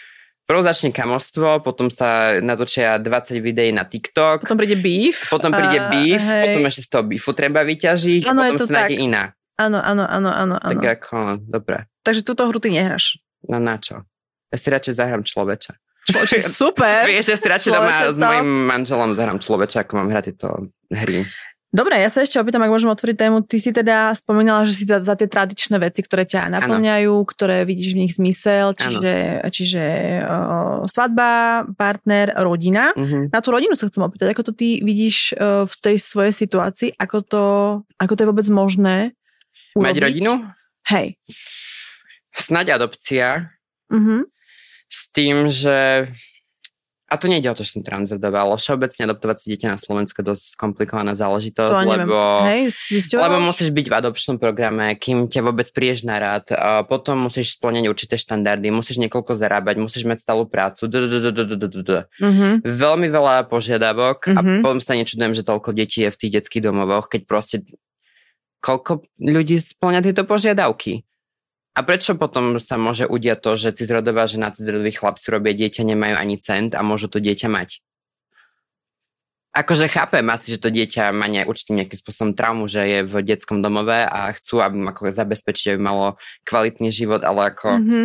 Prvo začne kamostvo, potom sa natočia dvadsať videí na TikTok. Potom príde beef. Potom príde a, beef, hej. potom ešte z toho beefu treba vyťažiť Ano, a potom sa nájde iná. Áno, áno, áno, áno. Tak ako, dobre. Takže túto hru ty nehráš. No na čo? Ja si radšej zahrám človeča. Človeče, super. Vieš, ja si radšej doma s mojím manželom zahrám človeča, ako mám hrať tieto hry. Dobre, ja sa ešte opýtam, ak môžem otvoriť tému. Ty si teda spomínala, že si za, za tie tradičné veci, ktoré ťa naplňajú, ano. Ktoré vidíš v nich zmysel, čiže, čiže uh, svadba, partner, rodina. Uh-huh. Na tú rodinu sa chcem opýtať, ako to ty vidíš uh, v tej svojej situácii, ako to, ako to je vôbec možné urobiť? Mať rodinu? Hej. Snaď adopcia. Uh-huh. S tým, že... A to nejde o to, že som transzendová, všeobecne adoptovať si dieťa na Slovensku je dosť komplikovaná záležitosť, lebo, Hej, lebo musíš byť v adopčnom programe, kým ťa vôbec prídeš na rád, a potom musíš splňať určité štandardy, musíš niekoľko zarábať, musíš mať stálu prácu, mm-hmm. veľmi veľa požiadavok mm-hmm. a potom sa nečudujem, že toľko detí je v tých detských domovoch, keď proste koľko ľudí splňa tieto požiadavky. A prečo potom sa môže udiať to, že cizrodová žena, cizrodový chlap si robia dieťa, nemajú ani cent a môžu to dieťa mať? Akože chápem asi, že to dieťa má ne, určite nejakým spôsobom traumu, že je v detskom domove a chcú, aby ako zabezpečiť, aby malo kvalitný život, ale ako... Mm-hmm.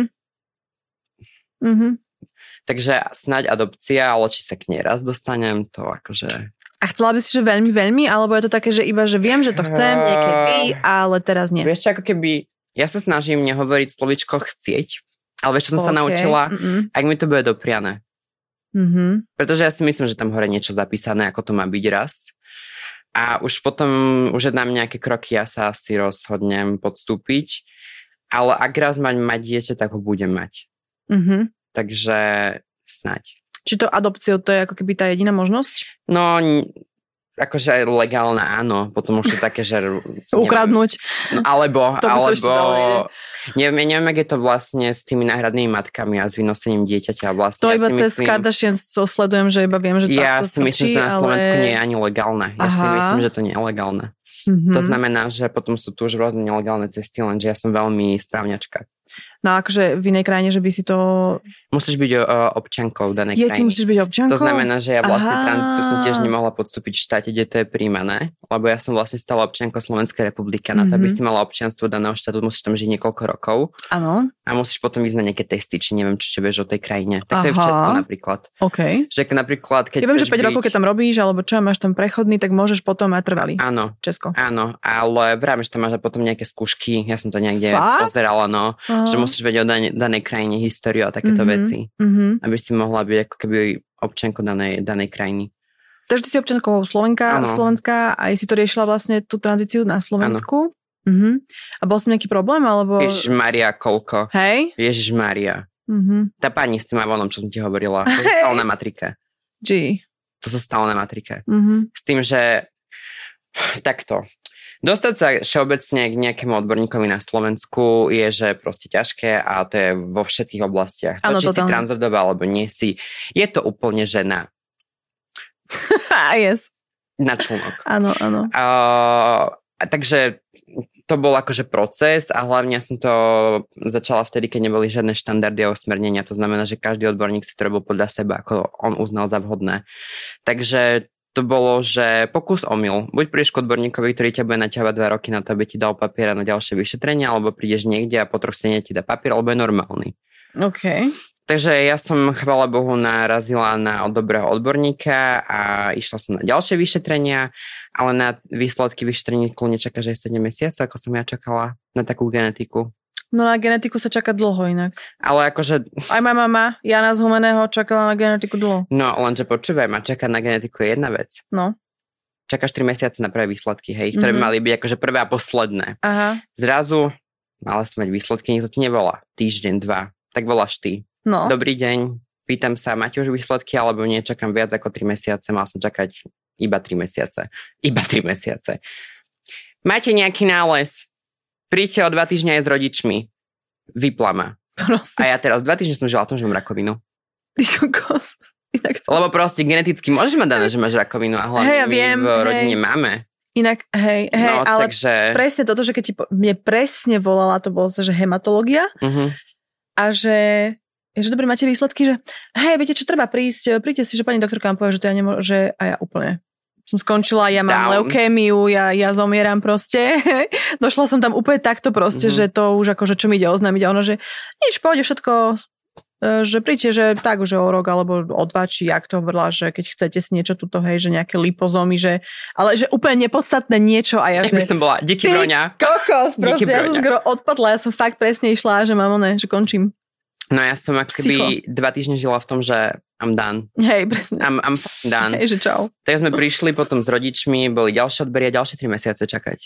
Mm-hmm. Takže snáď adopcia, ale či sa k nej raz dostanem, to akože... A chcela by si, že veľmi, veľmi? Alebo je to také, že iba, že viem, že to chcem niekedy, ale teraz nie? Vieš, ako keby... Ja sa snažím nehovoriť slovičko chcieť, ale vieš, čo som okay. sa naučila? Mm-mm. Ak mi to bude dopriané. Mm-hmm. Pretože ja si myslím, že tam hore niečo zapísané, ako to má byť raz. A už potom, už dám nejaké kroky, ja sa asi rozhodnem podstúpiť. Ale ak raz mať, mať dieťa, tak ho budem mať. Mm-hmm. Takže snáď. Či to adopciou, to je ako keby tá jediná možnosť? No... Akože legálne áno, potom už to také, že... Ukradnúť. No, alebo, alebo... Neviem, neviem, jak je to vlastne s tými náhradnými matkami a s vynosením dieťaťa vlastne. To ja iba cez myslím, Kardashian sledujem, že iba viem, že to ja si myslím, že to na Slovensku ale... nie je ani legálne. Ja Aha. si myslím, že to nie je legálne. Mm-hmm. To znamená, že potom sú tu už rôzne nelegálne cesty, lenže ja som veľmi správňačka. No akože v inej krajine, že by si to... Musíš byť uh, občankou danej je, krajiny. Musíš byť občankou? To znamená, že ja vlastne tranzíciu som tiež nemohla podstúpiť v štáte, kde to je príjmané, lebo ja som vlastne stala občiankou Slovenskej republiky. Mm-hmm. Na to, aby si mala občianstvo daného štátu, musíš tam žiť niekoľko rokov. Áno. A musíš potom ísť na nejaké testy, či neviem, čo vieš o tej krajine. Tak to Aha. je v Česku napríklad. Okay. Že napríklad, keď ja viem, že päť byť... rokov, keď tam robíš, alebo čo, máš tam prechodný, tak môžeš potom mať trvalý. Áno. Česko. Áno, ale vrám, že tam máš potom nejaké skúšky. Ja som to niekde Fakt? pozerala, no, Aha. že musíš vedieť o danej, danej krajine históriu a takéto mm-hmm. veci. Mm-hmm. Aby si mohla byť ako keby občiankou danej, danej krajiny. Takže ty si občiankou Slovenka, Slovenska a si to riešila vlastne tú tranzíciu na Slovensku. Mm-hmm. A bol som nejaký problém, alebo... Ježišmaria, koľko. Hej? Ježišmaria. Mm-hmm. Tá pani s tým vonom, čo som ti hovorila. To sa stalo na matrike. G. To sa stalo na matrike. Mm-hmm. S tým, že takto. Dostať sa všeobecne k nejakému odborníkovi na Slovensku je, že proste ťažké a to je vo všetkých oblastiach. To, ano, či si transrodová, alebo nie si, je to úplne žena. yes. Na člnok. Áno, áno. Uh, takže to bol akože proces a hlavne som to začala vtedy, keď neboli žiadne štandardy a usmernenia. To znamená, že každý odborník si to robil podľa seba, ako on uznal za vhodné. Takže to bolo, že pokus omyl. Buď prídeš k odborníkovi, ktorý ťa bude naťahovať dva roky na to, aby ti dal papier na ďalšie vyšetrenie, alebo prídeš niekde a po troch stene ti dá papier, alebo je normálny. OK. Takže ja som, chvála Bohu, narazila na dobrého odborníka a išla som na ďalšie vyšetrenia, ale na výsledky vyšetrení kľudne čaká, že je sedem mesiacov, ako som ja čakala na takú genetiku. No na genetiku sa čaká dlho inak. Ale akože... Aj moja mama, Jana z Humeného, čakala na genetiku dlho. No, lenže počúvaj ma, čakať na genetiku je jedna vec. No. Čakáš tri mesiace na prvé výsledky, hej, ktoré mm-hmm. mali byť akože prvé a posledné. Aha. Zrazu mala som mať výsledky, nikto ti nevolá. Týždeň, dva. Tak voláš ty. No. Dobrý deň, pýtam sa, máte už výsledky, alebo nie, čakám viac ako tri mesiace, mal som čakať iba tri mesiace. Iba tri mesiace. Máte nejaký nález? Príďte o dva týždne aj s rodičmi. Vypla ma. A ja teraz dva týždne som žila tom, že mám rakovinu. Ty kokos. To... Lebo proste geneticky môžeš mať dané, že máš rakovinu a hlavne hey, ja my viem, v rodine hej. máme. Inak, hej, hej, no, ale takže... presne toto, že keď ti po... mne presne volala, to bolo sa, že hematológia uh-huh. a že že dobre, máte výsledky, že hej, viete, čo treba prísť, príďte si, že pani doktorka vám povie, že to ja nemôžem, že a ja úplne som skončila, ja mám Down. leukémiu, ja, ja zomieram proste. Došla som tam úplne takto proste, mm-hmm. že to už akože čo mi ide oznámiť a ono, že nič, pôjde všetko, že príďte, že tak, že o rok alebo o dva, či jak to hovorila, že keď chcete si niečo tuto, hej, že nejaké lipozomy, že, ale že úplne nepodstatné niečo a ja, Jak by že som bola, díky Broňa. kokos, proste, Díky, ja som skoro odpadla, ja som fakt presne išla, že mám oné, že končím. No ja som akoby dva týždne žila v tom, že I'm done. Hej, presne. I'm, I'm done. Hej, že čau. Tak sme prišli potom s rodičmi, boli ďalšie odbery a ďalšie tri mesiace čakať.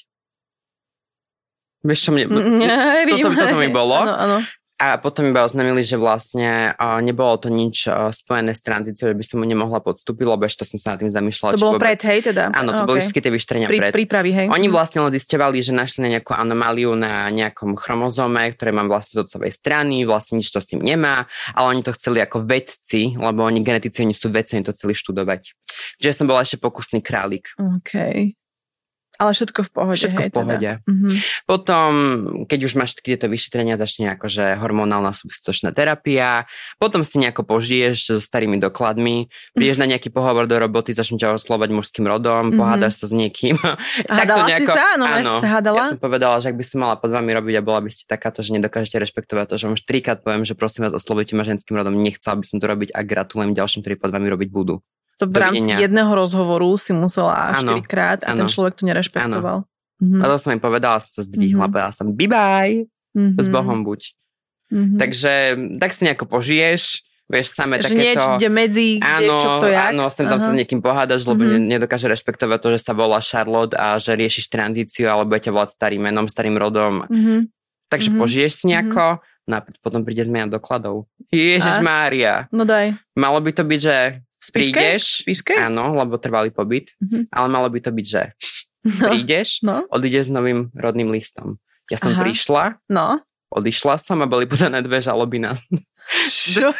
Vieš čo mne... Mm, toto, toto mi bolo. Áno, áno. A potom iba oznámili, že vlastne uh, nebolo to nič uh, spojené s tranzíciou, že by som mu nemohla podstúpiť, lebo ešte som sa nad tým zamýšľala. To bolo vôbec... pred, hej, teda? Áno, to okay. boli všetky tie vyšetrenia Pri, pred. Prípravy, hej. Oni vlastne len zisťovali, že našli na nejakú anomáliu na nejakom chromozóme, ktoré mám vlastne z otcovej strany, vlastne nič to s tým nemá, ale oni to chceli ako vedci, lebo oni genetici, oni sú vedci, oni to chceli študovať. Čiže som bola ešte pokusný králik. OK. Ale všetko v pohode. Všetko hej, v pohode. Teda. Mm-hmm. Potom, keď už máš tieto vyšetrenia, začne akože hormonálna substitučná terapia, potom si nejako požiješ so starými dokladmi, prídeš na nejaký pohovor do roboty, začnú ťa oslovať mužským rodom, mm-hmm. pohádaš sa s niekým. Hádala nejako, si sa? Áno, áno, ja, hádala? ja som povedala, že ak by som mala pod vami robiť a bola by ste takáto, že nedokážete rešpektovať to, že už trikrát poviem, že prosím vás, oslovujte ma ženským rodom, nechcela by som to robiť a gratulujem ďalším, ktorí pod vami robiť budú. To v rámci jedného rozhovoru si musela štyrikrát a ano. ten človek to nerešpektoval. Mm-hmm. A to som im povedala, sa zdvihla, mm-hmm. povedala som bye-bye, mm-hmm. s Bohom buď. Mm-hmm. Takže tak si nejako požiješ, vieš, samé že takéto... Že niekde medzi, áno, čo kto jak. Áno, sem tam Aha. sa s niekým pohádaš, lebo mm-hmm. nedokáže rešpektovať to, že sa volá Charlotte a že riešiš tranzíciu, alebo ťa volať starým menom, starým rodom. Mm-hmm. Takže mm-hmm. požiješ si nejako, mm-hmm. no a potom príde zmena dokladov. Ježišmária. No daj. Malo by to byť, že Spíške? prídeš... Spíške? Áno, lebo trvalý pobyt. Mm-hmm. Ale malo by to byť, že... No, prídeš, no. odídeš s novým rodným listom. Ja som Aha. prišla, no. odišla som a boli podané dve žaloby na... Čo?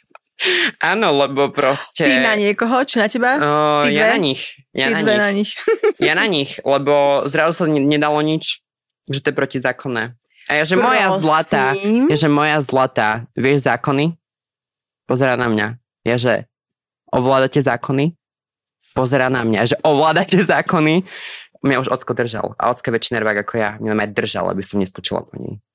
Áno, lebo proste... Ty na niekoho, či na teba? Uh, Ty ja dve? na nich. Ja Ty na dve nich. na nich. Ja na nich, lebo zrazu sa nedalo nič, že to je protizákonné. A ja, že Prosím. moja zlatá, ja, že moja zlatá, vieš zákony? Pozerá na mňa. Ja, že ovládate zákony? Pozerá na mňa, že ovládate zákony? Mňa už ocko držal. A ocko je väčší nervák ako ja. Mňa ma držal, aby som neskočila po nej.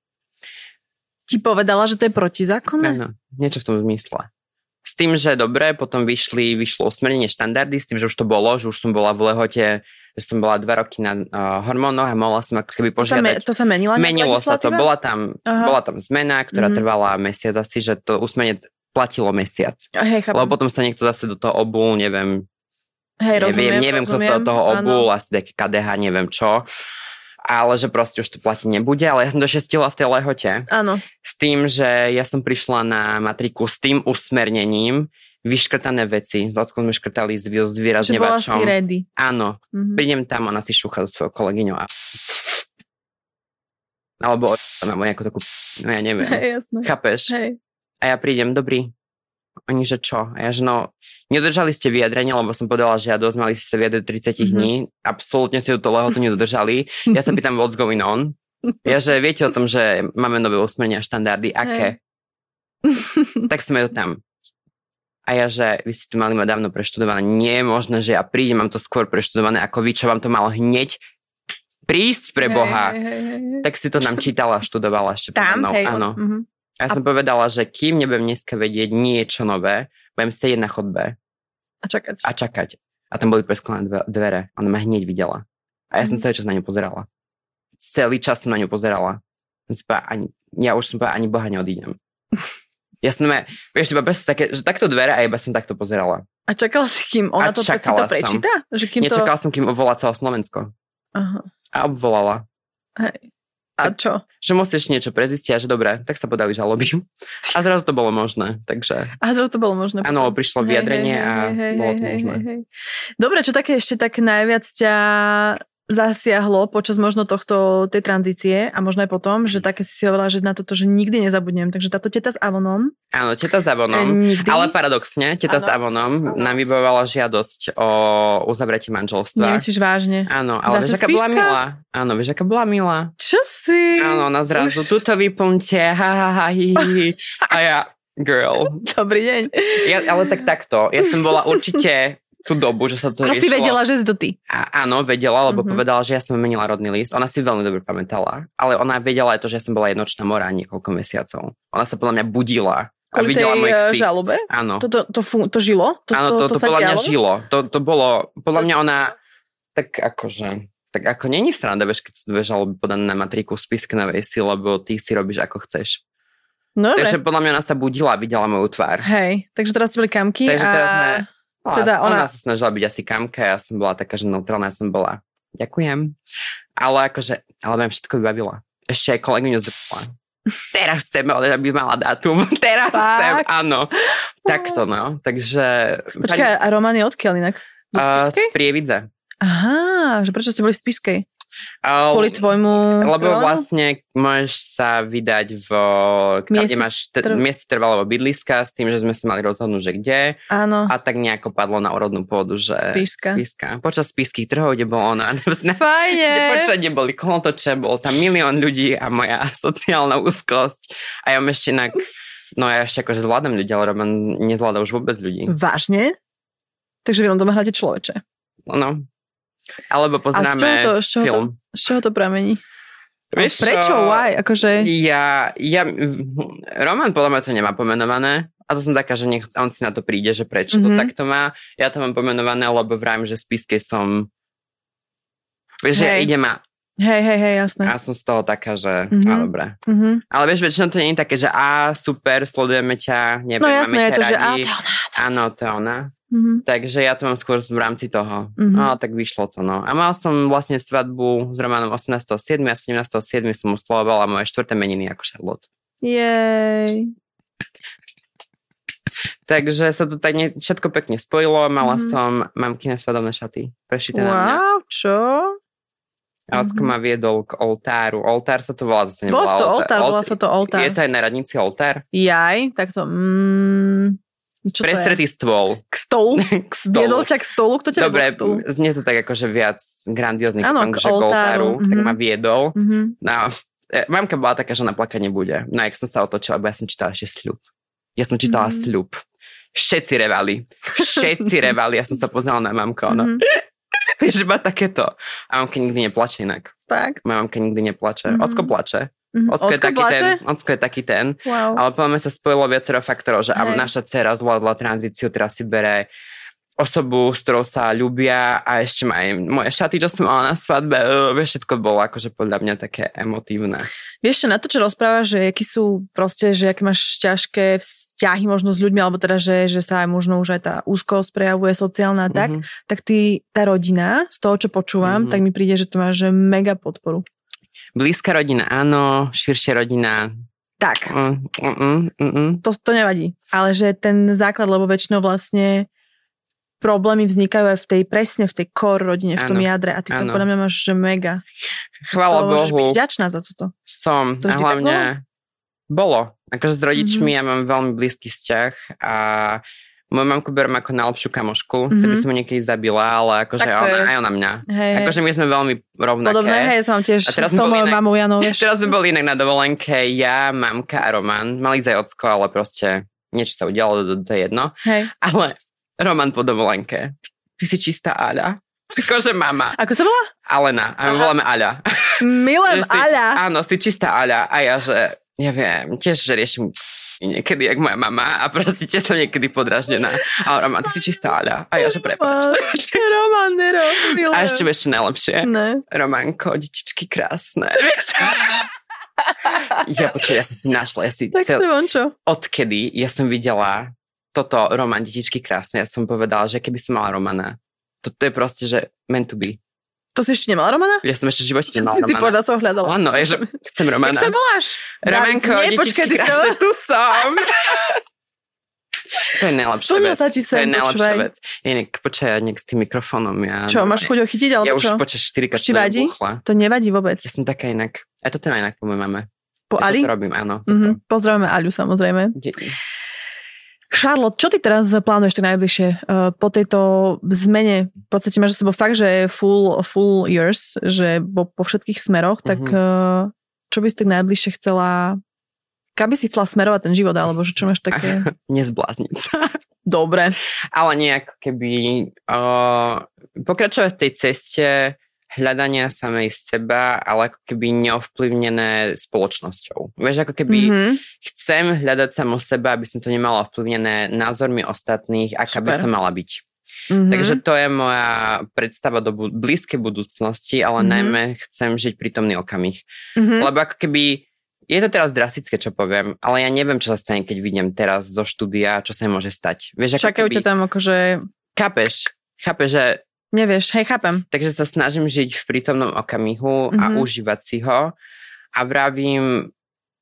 Ti povedala, že to je protizákonné? Áno, niečo v tom zmysle. S tým, že dobre, potom vyšli, vyšlo usmernenie štandardy, s tým, že už to bolo, že už som bola v lehote, že som bola dva roky na uh, hormónoch a mohla som ako keby požiadať. To sa, me, to sa menila? Menilo sa to. Bola tam, bola tam zmena, ktorá mm-hmm. trvala mesiac asi, že to usmernenie platilo mesiac. Hej, lebo potom sa niekto zase do toho obul, neviem, Hej, rozumiem, neviem, neviem kto sa od toho obul, áno. asi také ká dé há, neviem čo. Ale že proste už to platiť nebude, ale ja som to šestila v tej lehote. Áno. S tým, že ja som prišla na matriku s tým usmernením, vyškrtané veci. S ockom sme škrtali s výrazňovačom. Že bola si ready. Áno. Mm-hmm. Prídem tam, ona si šúcha so svojou kolegyňou a... Alebo alebo nejakú takú... No ja neviem. Hej, jasné. Chápeš? Hej. A ja prídem, dobrý. Oni, že čo? A ja, že no, nedodržali ste vyjadrenie, lebo som povedala žiadosť, mali ste sa vyjadriť tridsať mm-hmm. dní. Absolútne si to lehotu nedodržali. Ja sa pýtam, what's going on? Ja, že viete o tom, že máme nové usmernenia štandardy, aké? Tak sme to tam. A ja, že vy ste tu mali ma dávno preštudované. Nie je možné, že ja prídem, mám to skôr preštudované, ako vy, čo vám to malo hneď prísť pre Boha. Hej, hej, hej. Tak si to nám čítala a študovala ešte. Tam? Hej, áno. Uh-huh. A ja som a... povedala, že kým nebudem dneska vedieť niečo nové, budem sedieť na chodbe. A čakať. A čakať. A tam boli presklené dvere. Ona ma hneď videla. A ja som celý čas na ňu pozerala. Celý čas som na ňu pozerala. Ani, ja už som povedala, ani Boha neodídem. Ja som ma, vieš, iba bez také, že takto dvere a iba som takto pozerala. A čakala si, kým ona to, si to prečíta? Že kým Nečakala to... som, kým obvolá celé Slovensko. Aha. A obvolala. Hej. A tak, čo? Že musíš niečo prezistiť a že dobre, tak sa podali žaloby. A zrazu to bolo možné, takže... A zrazu to bolo možné. Áno, prišlo vyjadrenie hej, hej, a hej, bolo to hej, možné. Hej, hej. Dobre, čo také ešte tak najviac ťa zasiahlo počas možno tohto, tej tranzície a možno aj potom, že také si si hovorila, že na toto, že nikdy nezabudnem. Takže táto teta s Avonom. Áno, teta s Avonom. Nikdy. Ale paradoxne, teta ano. s Avonom nám vybojovala žiadosť o uzavretie manželstva. Nemyslíš vážne? Áno, ale vieš, aká bola milá. Áno, vieš, aká bola milá. Čo si? Áno, na zrazu, Už... tuto vyplňte, ha, ha, ha, hi, hi. A ja, girl. Dobrý deň. Ja, ale tak takto. Ja som bola určite tú dobu, že sa to riešilo. A si vedela, že si to ty. A, áno, vedela, lebo Mhm. povedala, že ja som menila rodný list. Ona si veľmi dobre pamätala. Ale ona vedela aj to, že ja som bola jednočná mora niekoľko mesiacov. Ona sa podľa mňa budila. A Kvôli videla tej môj eh, ksicht. žalobe? Áno. To, to, to, fun- to žilo? To, Áno, to, to, to, to sa podľa mňa dialo? žilo. To, to bolo, podľa mňa ona tak akože, tak ako není sranda, vieš, keď sú dve žaloby podané na matriku v spiske Novej Si, lebo ty si robíš ako chceš. No, Takže podľa mňa ona sa budila a videla moju tvár. Hej, takže teraz ste boli kamky Takže a... teraz sme, no, teda ona... ona- sa snažila byť asi kamka, ja som bola taká, že neutrálna, ja som bola. Ďakujem. Ale akože, ale viem, všetko vybavila. Ešte aj kolegyňu zdržala. Teraz chceme, aby mala dátum. Teraz Tak? chcem, áno. Takto, no. Takže... Počkaj, a Roman je odkiaľ inak? Do Uh, Spišskej? z Prievidze. Aha, že prečo ste boli v Spišskej? Uh, Kvôli tvojmu... Lebo trvalému? vlastne môžeš sa vydať v Mieste kde máš t- trv- mieste trvalého bydliska s tým, že sme sa mali rozhodnúť, že kde. Áno. A tak nejako padlo na úrodnú pôdu, že Spišska. Spišska. Počas spišských trhov, kde bol ona. Fajne. Počas, kde boli kolotoče, bol tam milión ľudí a moja sociálna úzkosť. A ja mám ešte inak... No ja ešte akože zvládam ľudí, ale Roman nezvláda už vôbec ľudí. Vážne? Takže vy len doma hráte človeče. No. Alebo pozeráme A čo to, z čoho to, film. z čoho to pramení? Vieš Prečo? čo? Why? Akože... Ja, ja, Roman podľa mňa to nemá pomenované. A to som taká, že nech, on si na to príde, že prečo mm-hmm. to Mhm. takto má. Ja to mám pomenované, lebo vravím, že v spiske som... Vieš, že Hej. ide ma... Hej, hej, hej, jasné. A som z toho taká, že... Mhm. A dobre. Mhm. Ale vieš, väčšinou to nie je také, že a super, sledujeme ťa, neviem, No máme jasné, je ťa to, že a radi. to je ona. To... Áno, to je ona. Mhm. Takže ja to mám skôr v rámci toho. Mhm. No, tak vyšlo to, no. A mal som vlastne svadbu s Romanom osemnásteho siedmeho a sedemnásteho siedmeho som oslovovala moje štvrté meniny ako Charlotte. Jej. Takže sa to tak ne, všetko pekne spojilo. Mala Mhm. som mamkine svadobné šaty prešité na mňa. Wow, čo? A ocko ma viedol k oltáru. Oltár sa to volá, zase Bolo nebola to oltár, volá sa to oltár. Je to aj na radnici oltár? Jaj, tak to... Mm, čo Prestretý stôl. K stolu? K stolu. Viedol ťa k stolu? Kto ťa Dobre, viedol k stolu? znie to tak akože viac grandiózny, Áno, k, k že k oltáru, oltáru, tak mhm. ma viedol. Mhm. No, e, mamka bola taká, že na plakať nebude. No, jak som sa otočila, lebo ja som čítala ešte sľub. Ja som čítala Mhm. sľub. Všetci revali. Všetci revali. Ja som sa pozrela na mamku. Ono. Mhm. Vieš, iba takéto. A mamka nikdy neplače inak. Fakt? Moja mamka nikdy neplače. Mhm. Ocko plače. Mhm. Ocko, je Ocko taký plače? ten. Ocko je taký ten. Wow. Ale podľa mňa sa spojilo viacero faktorov, že a Hej. naša dcera zvládla tranzíciu, teraz si bere osobu, s ktorou sa ľubia a ešte má aj moje šaty, čo som mala na svadbe. Uh, vieš, všetko bolo akože podľa mňa také emotívne. Vieš čo, na to, čo rozprávaš, že aký sú proste, že aké máš ťažké vzťahy možno s ľuďmi, alebo teda, že, že sa aj možno už aj tá úzkosť prejavuje sociálna a tak, Mhm. tak ty, tá rodina, z toho, čo počúvam, Mhm. tak mi príde, že to máš že mega podporu. Blízka rodina, áno, širšia rodina. Tak, Mm, mm, mm, mm, mm. to, to nevadí. Ale že ten základ, lebo väčšinou vlastne problémy vznikajú aj v tej, presne v tej core rodine, v tom Áno, jadre a ty to áno. podľa mňa máš že mega. Chvála to môžeš byť Bohu, vďačná za toto. som. To A vždy tak hlavne bolo. Akože s rodičmi Mhm. ja mám veľmi blízky vzťah a moju mamku beriem ako najlepšiu kamošku. Mhm. Sebe som ho niekedy zabila, ale akože Tak to ona, je. aj ona mňa. Hej, hej. Akože my sme veľmi rovnaké. Podobné, hej, to mám tiež A teraz s tou boli mojou inak- mamou Janou, vieš. Teraz sme boli inak na dovolenke, ja, mamka a Roman. Mali ísť aj ocko, ale proste niečo sa udialo, to, to je jedno. Hej. Ale Roman po dovolenke. Ty si čistá Aľa. Akože mama. Ako sa volá? Alena. A my Aha. voláme Aľa. Milujem Že si- Aľa. Áno, si čistá Aľa. A ja, že ja viem, tiež, že riešim niekedy, jak moja mama a proste tiež som niekedy podraždená. Ale Roman, ty si čistá Aľa. A ja, že prepáč. Roman, Nero, milujem. A ešte ešte najlepšie. Ne. Romanko, detičky krásne. Vieš? Ja počuj, ja som si našla, ja si Tak to cel... je on čo? odkedy ja som videla toto Roman, detičky krásne, ja som povedala, že keby som mala Romana, toto je proste, že meant to be. To si ešte nemala Romana? Ja som ešte v živote Čo nemala si si Romana. podľa toho hľadala? Áno, je, že chcem Jak Romana. sa voláš? Romanko, David, nie, počkaj, detičky ty krásne, to- tu som. To je najlepšia Splnil vec. sa ti To je sen, najlepšia počúvaj. vec. Inak, počkaj, ja nejak s tým mikrofónom. Ja, Čo, máš chuť ho chytiť, alebo Ja už čo? počas štyrikrát Už ti vadí? To nevadí vôbec. Ja som taká inak. A toto je inak po mojej mame. Po Ja Ali? toto robím, áno. Toto. Mhm. Pozdravujeme Aľu, samozrejme. Deti. Charlotte, čo ty teraz plánuješ tak najbližšie uh, po tejto zmene? V podstate máš za sebou fakt, že full, full years, že po, po všetkých smeroch, tak Mhm. uh, čo by si tak najbližšie chcela, kam by si chcela smerovať ten život, alebo že čo máš také... Nezblázniť sa. Dobre. Ale nejak keby uh, pokračovať v tej ceste hľadania samej seba, ale ako keby neovplyvnené spoločnosťou. Vieš, ako keby mm-hmm. chcem hľadať samou seba, aby som to nemala ovplyvnené názormi ostatných, aká by som mala byť. Mm-hmm. Takže to je moja predstava do bu- blízkej budúcnosti, ale mm-hmm. najmä chcem žiť prítomný okamih. Mm-hmm. Lebo ako keby je to teraz drastické, čo poviem, ale ja neviem, čo sa stane, keď vidím teraz zo štúdia, čo sa môže stať. Vieš, ako čakajú keby... ťa tam akože... Chápeš, chápeš, že... Nevieš, hej, chápem. Takže sa snažím žiť v prítomnom okamihu mm-hmm. a užívať si ho a vravím,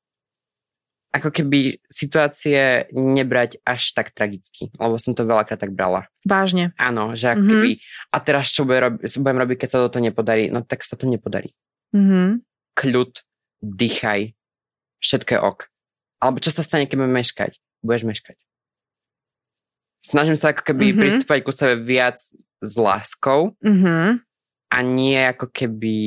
ako keby situácie nebrať až tak tragicky, lebo som to veľakrát tak brala. Vážne. Áno, že ako mm-hmm. keby, a teraz čo budem robiť, budem robiť, keď sa toto nepodarí? No tak sa to nepodarí. Mm-hmm. Kľud, dýchaj, všetko je ok. Alebo čo sa stane, keď budem meškať? Budeš meškať. Snažím sa ako keby mm-hmm. pristúpať ku sebe viac s láskou mm-hmm. a nie ako keby...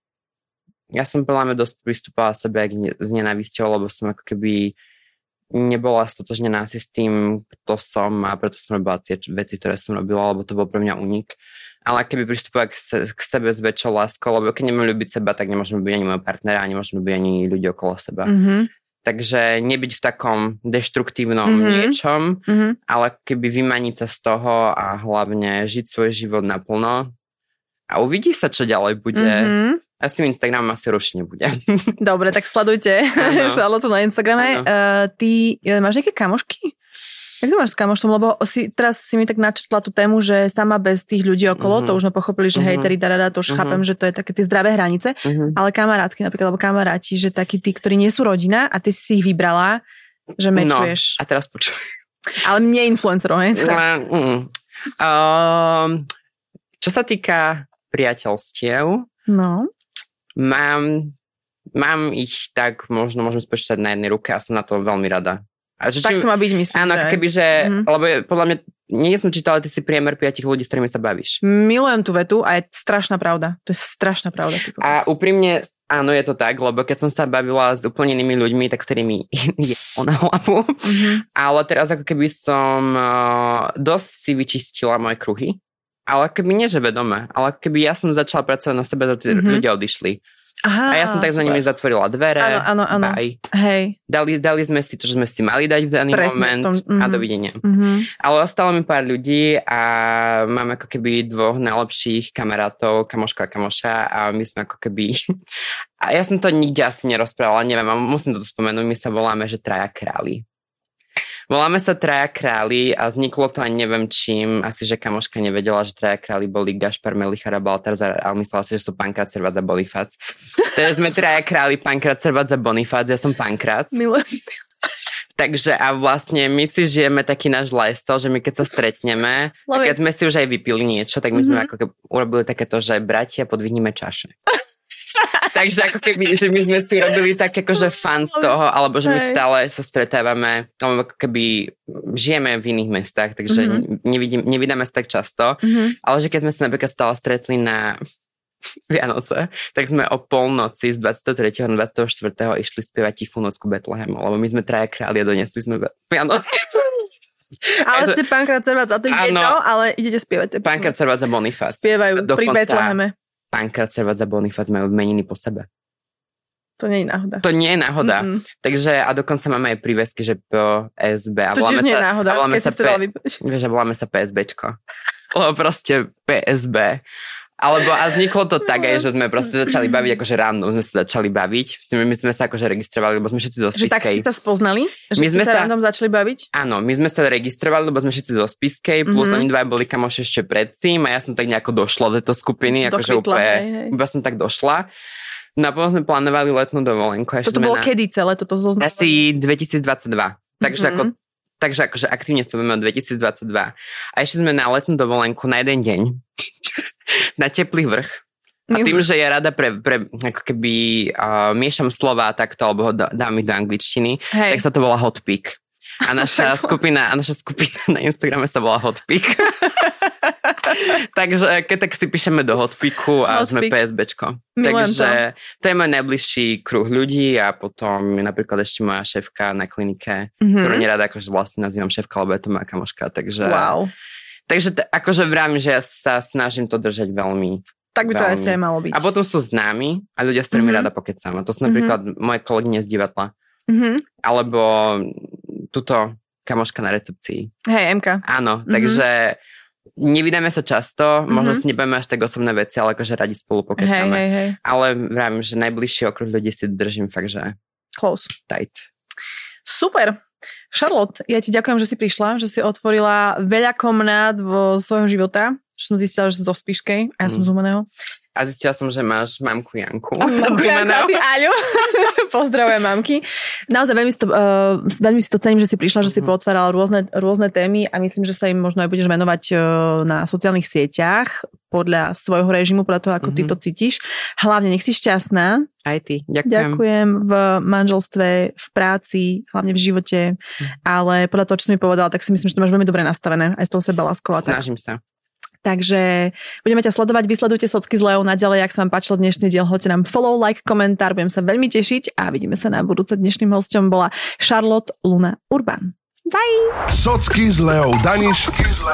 Ja som podľa mňa dosť pristúpala sebe s nenávisťou, lebo som ako keby nebola stotožnená asi s tým, kto som a preto som robila tie veci, ktoré som robila, lebo to bol pre mňa únik. Ale keby pristúpila k, se, k sebe s väčšou láskou, lebo keď nemôžem ľúbiť seba, tak nemôžem byť ani môjho partnera a nemôžem byť ani ľudí okolo seba. Mm-hmm. Takže nebyť v takom deštruktívnom mm-hmm. niečom, mm-hmm. ale keby vymaniť sa z toho a hlavne žiť svoj život naplno a uvidí sa, čo ďalej bude. Mm-hmm. A s tým Instagramom asi rušiť nebude. Dobre, tak sledujte Charlotu na Instagrame. Uh, ty máš nejaké kamošky? Jak to máš s kamoštom? Lebo si, teraz si mi tak načrtla tú tému, že sama bez tých ľudí okolo, mm-hmm. to už sme pochopili, že mm-hmm. hejteri, darada, to už mm-hmm. chápem, že to je také tie zdravé hranice, mm-hmm. ale kamarátky napríklad, alebo kamaráti, že takí tí, ktorí nie sú rodina a ty si ich vybrala, že mečuješ. No, a teraz počuj. Ale nie influencerov, hej? Mm. Um, čo sa týka priateľstiev, no. mám, mám ich tak, možno môžem spočítať na jednej ruke a som na to veľmi rada. A že, tak to má byť, myslím. Áno, že... keby, že, mm-hmm. lebo je, podľa mňa, nie som čítala, ty si priemer piatich ľudí, s ktorými sa bavíš. Milujem tú vetu a je strašná pravda. To je strašná pravda. A úprimne, áno, je to tak, lebo keď som sa bavila s úplne inými ľuďmi, tak ktorými je na hlavu. Mm-hmm. Ale teraz ako keby som uh, dosť si vyčistila moje kruhy. Ale keby nie, že vedome, ale keby ja som začala pracovať na sebe, to tí mm-hmm. ľudia odišli. Aha, a ja som tak za nimi zatvorila dvere. Áno, áno, áno. Bye. Hej. Dali, dali sme si to, že sme si mali dať v daný Presne moment v tom, mm-hmm. a dovidenia. Mm-hmm. Ale ostalo mi pár ľudí a mám ako keby dvoch najlepších kamarátov, kamoška a kamoša a my sme ako keby... A ja som to nikde asi nerozprávala, neviem, musím to spomenúť, my sa voláme, že Traja králi. Voláme sa Traja králi a vzniklo to ani neviem čím. Asi, že kamoška nevedela, že Traja králi boli Gašpar, Melichar a Baltazar, ale myslela si, že sú Pankrác, Servác a Bonifác. Teda sme Traja králi, Pankrác, Servác a Bonifác, ja som Pankrác. Milujem. Takže a vlastne my si žijeme taký náš lifestyle, že my keď sa stretneme, keď sme si už aj vypili niečo, tak my sme mm-hmm. ako keby urobili takéto, že bratia, podvihnime čaše. Takže ako keby, že my sme si robili tak akože fan z toho, alebo že my stále sa stretávame, alebo ako keby žijeme v iných mestách, takže mm-hmm. nevidím, nevidáme sa tak často, mm-hmm. ale že keď sme sa napríklad stále stretli na Vianoce, tak sme o polnoci z dvadsiateho tretieho na dvadsiateho štvrtého išli spievať Tichú nocku Betlehemu, lebo my sme Traja králi a donesli sme Vianoce. Ale ste Pankrác, Servác a to je jedno, ale idete spievať. Pankrác, Servác a Bonifác. Spievajú pri Betleheme. Pankrác, Servác a Bonifác majú meniny po sebe. To nie je náhoda. To nie je náhoda. Mm-mm. Takže a dokonca máme aj prívesky, že po es bé. A to tiež nie je náhoda, keď si to dal vypočuť. Vieš, a voláme sa pé es béčko. Lebo proste pé es bé. Alebo a vzniklo to tak aj, že sme proste začali baviť, akože ráno sme sa začali baviť. S tým my sme sa akože registrovali, lebo sme všetci zo Spiskej. Že tak ste sa spoznali? Že my ste sa random začali baviť? Áno, my sme sa registrovali, lebo sme všetci zo Spiskej, plus mm-hmm. oni dva boli kamoši ešte predtým a ja som tak nejako došla do tejto skupiny, akože úplne, hej, hej. iba som tak došla. No a potom sme plánovali letnú dovolenku. Toto bolo na... kedy celé toto zoznamenie? Asi dvetisícdvadsaťdva. Takže mm-hmm. ako Takže akože aktívne sa budeme od dvetisícdvadsaťdva. A ešte sme na letnú dovolenku na jeden deň na teplý vrch. A tým, že ja rada pre, pre ako keby uh, miešam slova takto, alebo ho dám ich do angličtiny, Hej. tak sa to volá Hot Pick. A naša skupina, a naša skupina na Instagrame sa volá Hot Pick. Takže keď tak si píšeme do hotpiku a Hotpik. Sme PSBčko. Milujem Takže to. to je môj najbližší kruh ľudí a potom je napríklad ešte moja šéfka na klinike, mm-hmm. ktorú nerada akože vlastne nazývam šéfka, lebo je to moja kamoška. Takže, wow. takže t- akože vravím, že ja sa snažím to držať veľmi. Tak by to veľmi. asi aj malo byť. A potom sú známi a ľudia, s ktorými mm-hmm. rada pokecám. A to sú napríklad mm-hmm. moje kolegyne z divadla. Mm-hmm. Alebo tuto kamoška na recepcii. Hej, Emka. Áno, mm-hmm. takže nevydáme sa často, mm-hmm. možno si nebudeme až tak osobné veci, ale akože radi spolu poketáme. Hej, hej, hej. Ale vravím, že najbližší okruh ľudí si držím fakt, že close. Tight. Super. Charlotte, ja ti ďakujem, že si prišla, že si otvorila veľa komnát vo svojho života, že som zistila, že si zo Spišskej a ja mm. som z Humeného. A zistila som, že máš mamku Janku. Mamku Janku, Aľu. Pozdravujem mamky. Naozaj veľmi si, to, uh, veľmi si to cením, že si prišla, že si mm-hmm. pootvárala rôzne, rôzne témy a myslím, že sa im možno aj budeš venovať uh, na sociálnych sieťach podľa svojho režimu, podľa toho, ako mm-hmm. ty to cítiš. Hlavne nech si šťastná. Aj ty. Ďakujem. Ďakujem v manželstve, v práci, hlavne v živote. Mm. Ale podľa toho, čo som mi povedala, tak si myslím, že to máš veľmi dobre nastavené. Aj s tou sebaláskou. Snažím sa. Takže budeme ťa sledovať, vysledujte Socky s Leou naďalej, ak sa vám páčilo dnešný diel, hoďte nám follow, like, komentár, budem sa veľmi tešiť a vidíme sa na budúce. Dnešným hosťom bola Charlotte Luna Urban. Bye! Socky s Leou Daniš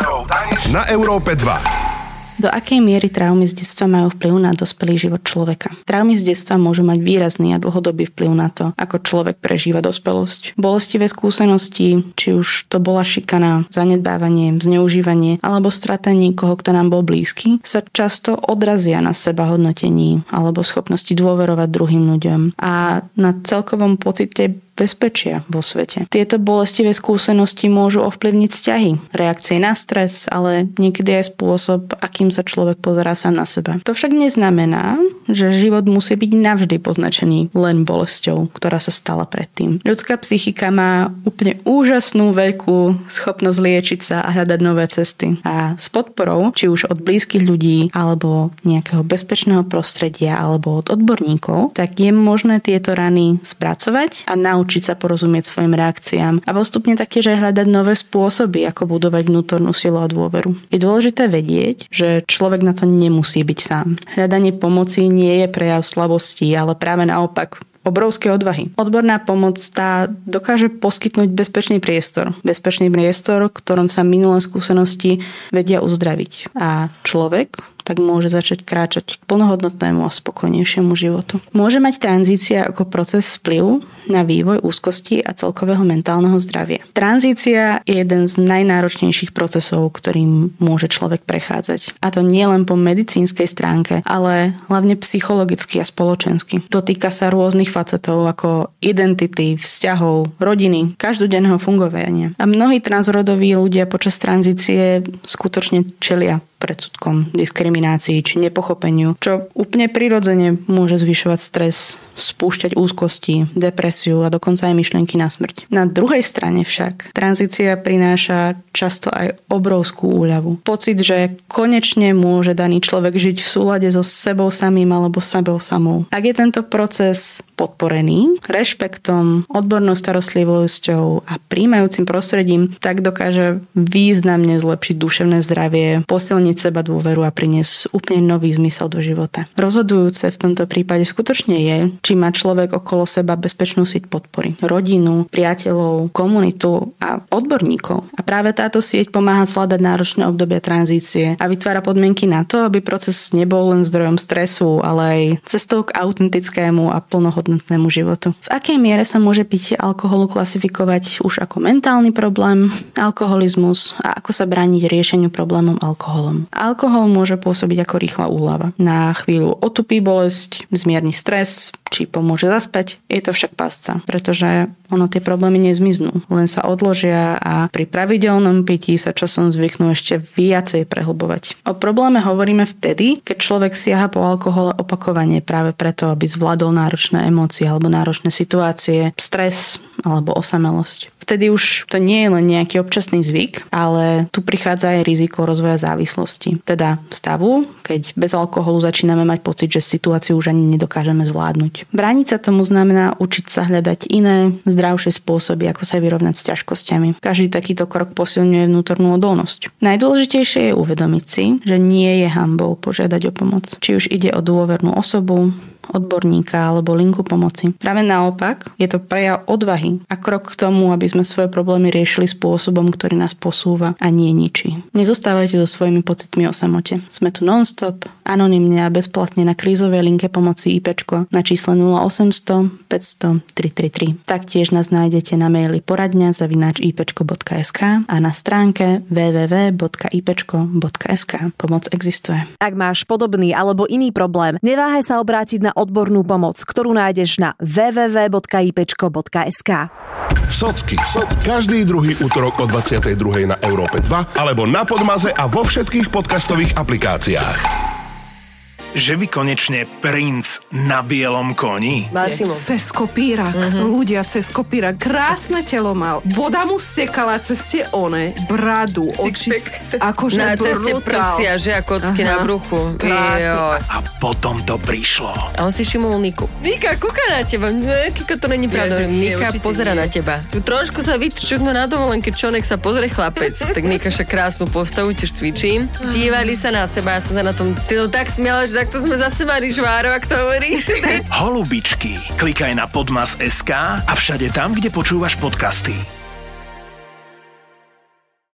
na Európe dva. Do akej miery traumy z detstva majú vplyv na dospelý život človeka? Traumy z detstva môžu mať výrazný a dlhodobý vplyv na to, ako človek prežíva dospelosť. Bolestivé skúsenosti, či už to bola šikana, zanedbávanie, zneužívanie alebo strata niekoho, kto nám bol blízky, sa často odrazia na sebahodnotení alebo schopnosti dôverovať druhým ľuďom a na celkovom pocite bezpečia vo svete. Tieto bolestivé skúsenosti môžu ovplyvniť vzťahy, reakcie na stres, ale niekedy aj spôsob, akým sa človek pozerá sám na seba. To však neznamená, že život musí byť navždy poznačený len bolesťou, ktorá sa stala predtým. Ľudská psychika má úplne úžasnú veľkú schopnosť liečiť sa a hľadať nové cesty. A s podporou, či už od blízkych ľudí, alebo nejakého bezpečného prostredia, alebo od odborníkov, tak je možné tieto rany spracovať a naučiť učiť sa porozumieť svojim reakciám a postupne taktiež aj hľadať nové spôsoby, ako budovať vnútornú silu a dôveru. Je dôležité vedieť, že človek na to nemusí byť sám. Hľadanie pomoci nie je prejav slabosti, ale práve naopak obrovské odvahy. Odborná pomoc tá dokáže poskytnúť bezpečný priestor. Bezpečný priestor, v ktorom sa minulé skúsenosti vedia uzdraviť. A človek tak môže začať kráčať k plnohodnotnému a spokojnejšiemu životu. Môže mať tranzícia ako proces vplyv na vývoj úzkosti a celkového mentálneho zdravia. Tranzícia je jeden z najnáročnejších procesov, ktorým môže človek prechádzať. A to nie len po medicínskej stránke, ale hlavne psychologicky a spoločensky. Dotýka sa rôznych facetov ako identity, vzťahov, rodiny, každodenného fungovania. A mnohí transrodoví ľudia počas tranzície skutočne čelia predsudkom, diskriminácii či nepochopeniu, čo úplne prirodzene môže zvyšovať stres, spúšťať úzkosti, depresiu a dokonca aj myšlienky na smrť. Na druhej strane však tranzícia prináša často aj obrovskú úľavu. Pocit, že konečne môže daný človek žiť v súlade so sebou samým alebo sebou samou. Ak je tento proces podporený rešpektom, odbornou starostlivosťou a príjmajúcim prostredím, tak dokáže významne zlepšiť duševné zdravie, posilniť seba dôveru a priniesť úplne nový zmysel do života. Rozhodujúce v tomto prípade skutočne je, či má človek okolo seba bezpečnú sieť podpory. Rodinu, priateľov, komunitu a odborníkov. A práve táto sieť pomáha zvládať náročné obdobia tranzície a vytvára podmienky na to, aby proces nebol len zdrojom stresu, ale aj cestou k autentickému a plnohodnotnému životu. V akej miere sa môže pitie alkoholu klasifikovať už ako mentálny problém, alkoholizmus a ako sa brániť riešeniu problémom alkoholom? Alkohol môže pôsobiť ako rýchla úľava. Na chvíľu otupí bolesť, zmierni stres, či pomôže zaspať. Je to však pásca, pretože ono tie problémy nezmiznú, len sa odložia a pri pravidelnom pití sa časom zvyknú ešte viacej prehlbovať. O probléme hovoríme vtedy, keď človek siaha po alkohole opakovane práve preto, aby zvládol náročné emócie alebo náročné situácie, stres alebo osamelosť. Vtedy už to nie je len nejaký občasný zvyk, ale tu prichádza aj riziko rozvoja závislosti. Teda stavu, keď bez alkoholu začíname mať pocit, že situáciu už ani nedokážeme zvládnuť. Brániť sa tomu znamená učiť sa hľadať iné, zdravšie spôsoby, ako sa vyrovnať s ťažkosťami. Každý takýto krok posilňuje vnútornú odolnosť. Najdôležitejšie je uvedomiť si, že nie je hanbou požiadať o pomoc. Či už ide o dôvernú osobu, odborníka alebo linku pomoci. Práve naopak, je to prejav odvahy a krok k tomu, aby sme svoje problémy riešili spôsobom, ktorý nás posúva a nie ničí. Nezostávajte so svojimi pocitmi o samote. Sme tu non-stop, anonymne a bezplatne na krízovej linke pomoci IPčko na čísle nula osemsto päťsto tri tri tri. Taktiež nás nájdete na maili poradňa zavináč ipčko bodka es ká a na stránke w w w bodka ipčko bodka es ká. Pomoc existuje. Ak máš podobný alebo iný problém, neváhaj sa obrátiť na odbornú pomoc, ktorú nájdeš na w w w bodka ipčko bodka es ká. Socky. Socky. Každý druhý útorok o dvadsiatej druhej na Európe dva alebo na Podmaze a vo všetkých podcastových aplikáciách. Že by konečne princ na bielom koni? Massimo. Cez kopírak. Mm-hmm. Ľudia cez kopírak. Krásne telo mal. Voda mu stekala cez tie one. Bradu, oči. Akože na ceste brutál. prsia, že a kocky Aha. na bruchu. Krásne. A potom to prišlo. A on si všimol Niku. Nika, kúka na teba. Kika, to není pravda. Ja, Nika pozera nie. na teba. Trošku sa vytrču sme na dovolenke, čo nech sa pozrie chlapec. Tak Nika však krásnu postavu, tiež cvičím. Dívali sa na seba, ja som sa na tom stylu tak smiala, že takto sme zase mali žváro, ak to hovorí. Holubičky. Klikaj na podmas bodka es ká a všade tam, kde počúvaš podcasty.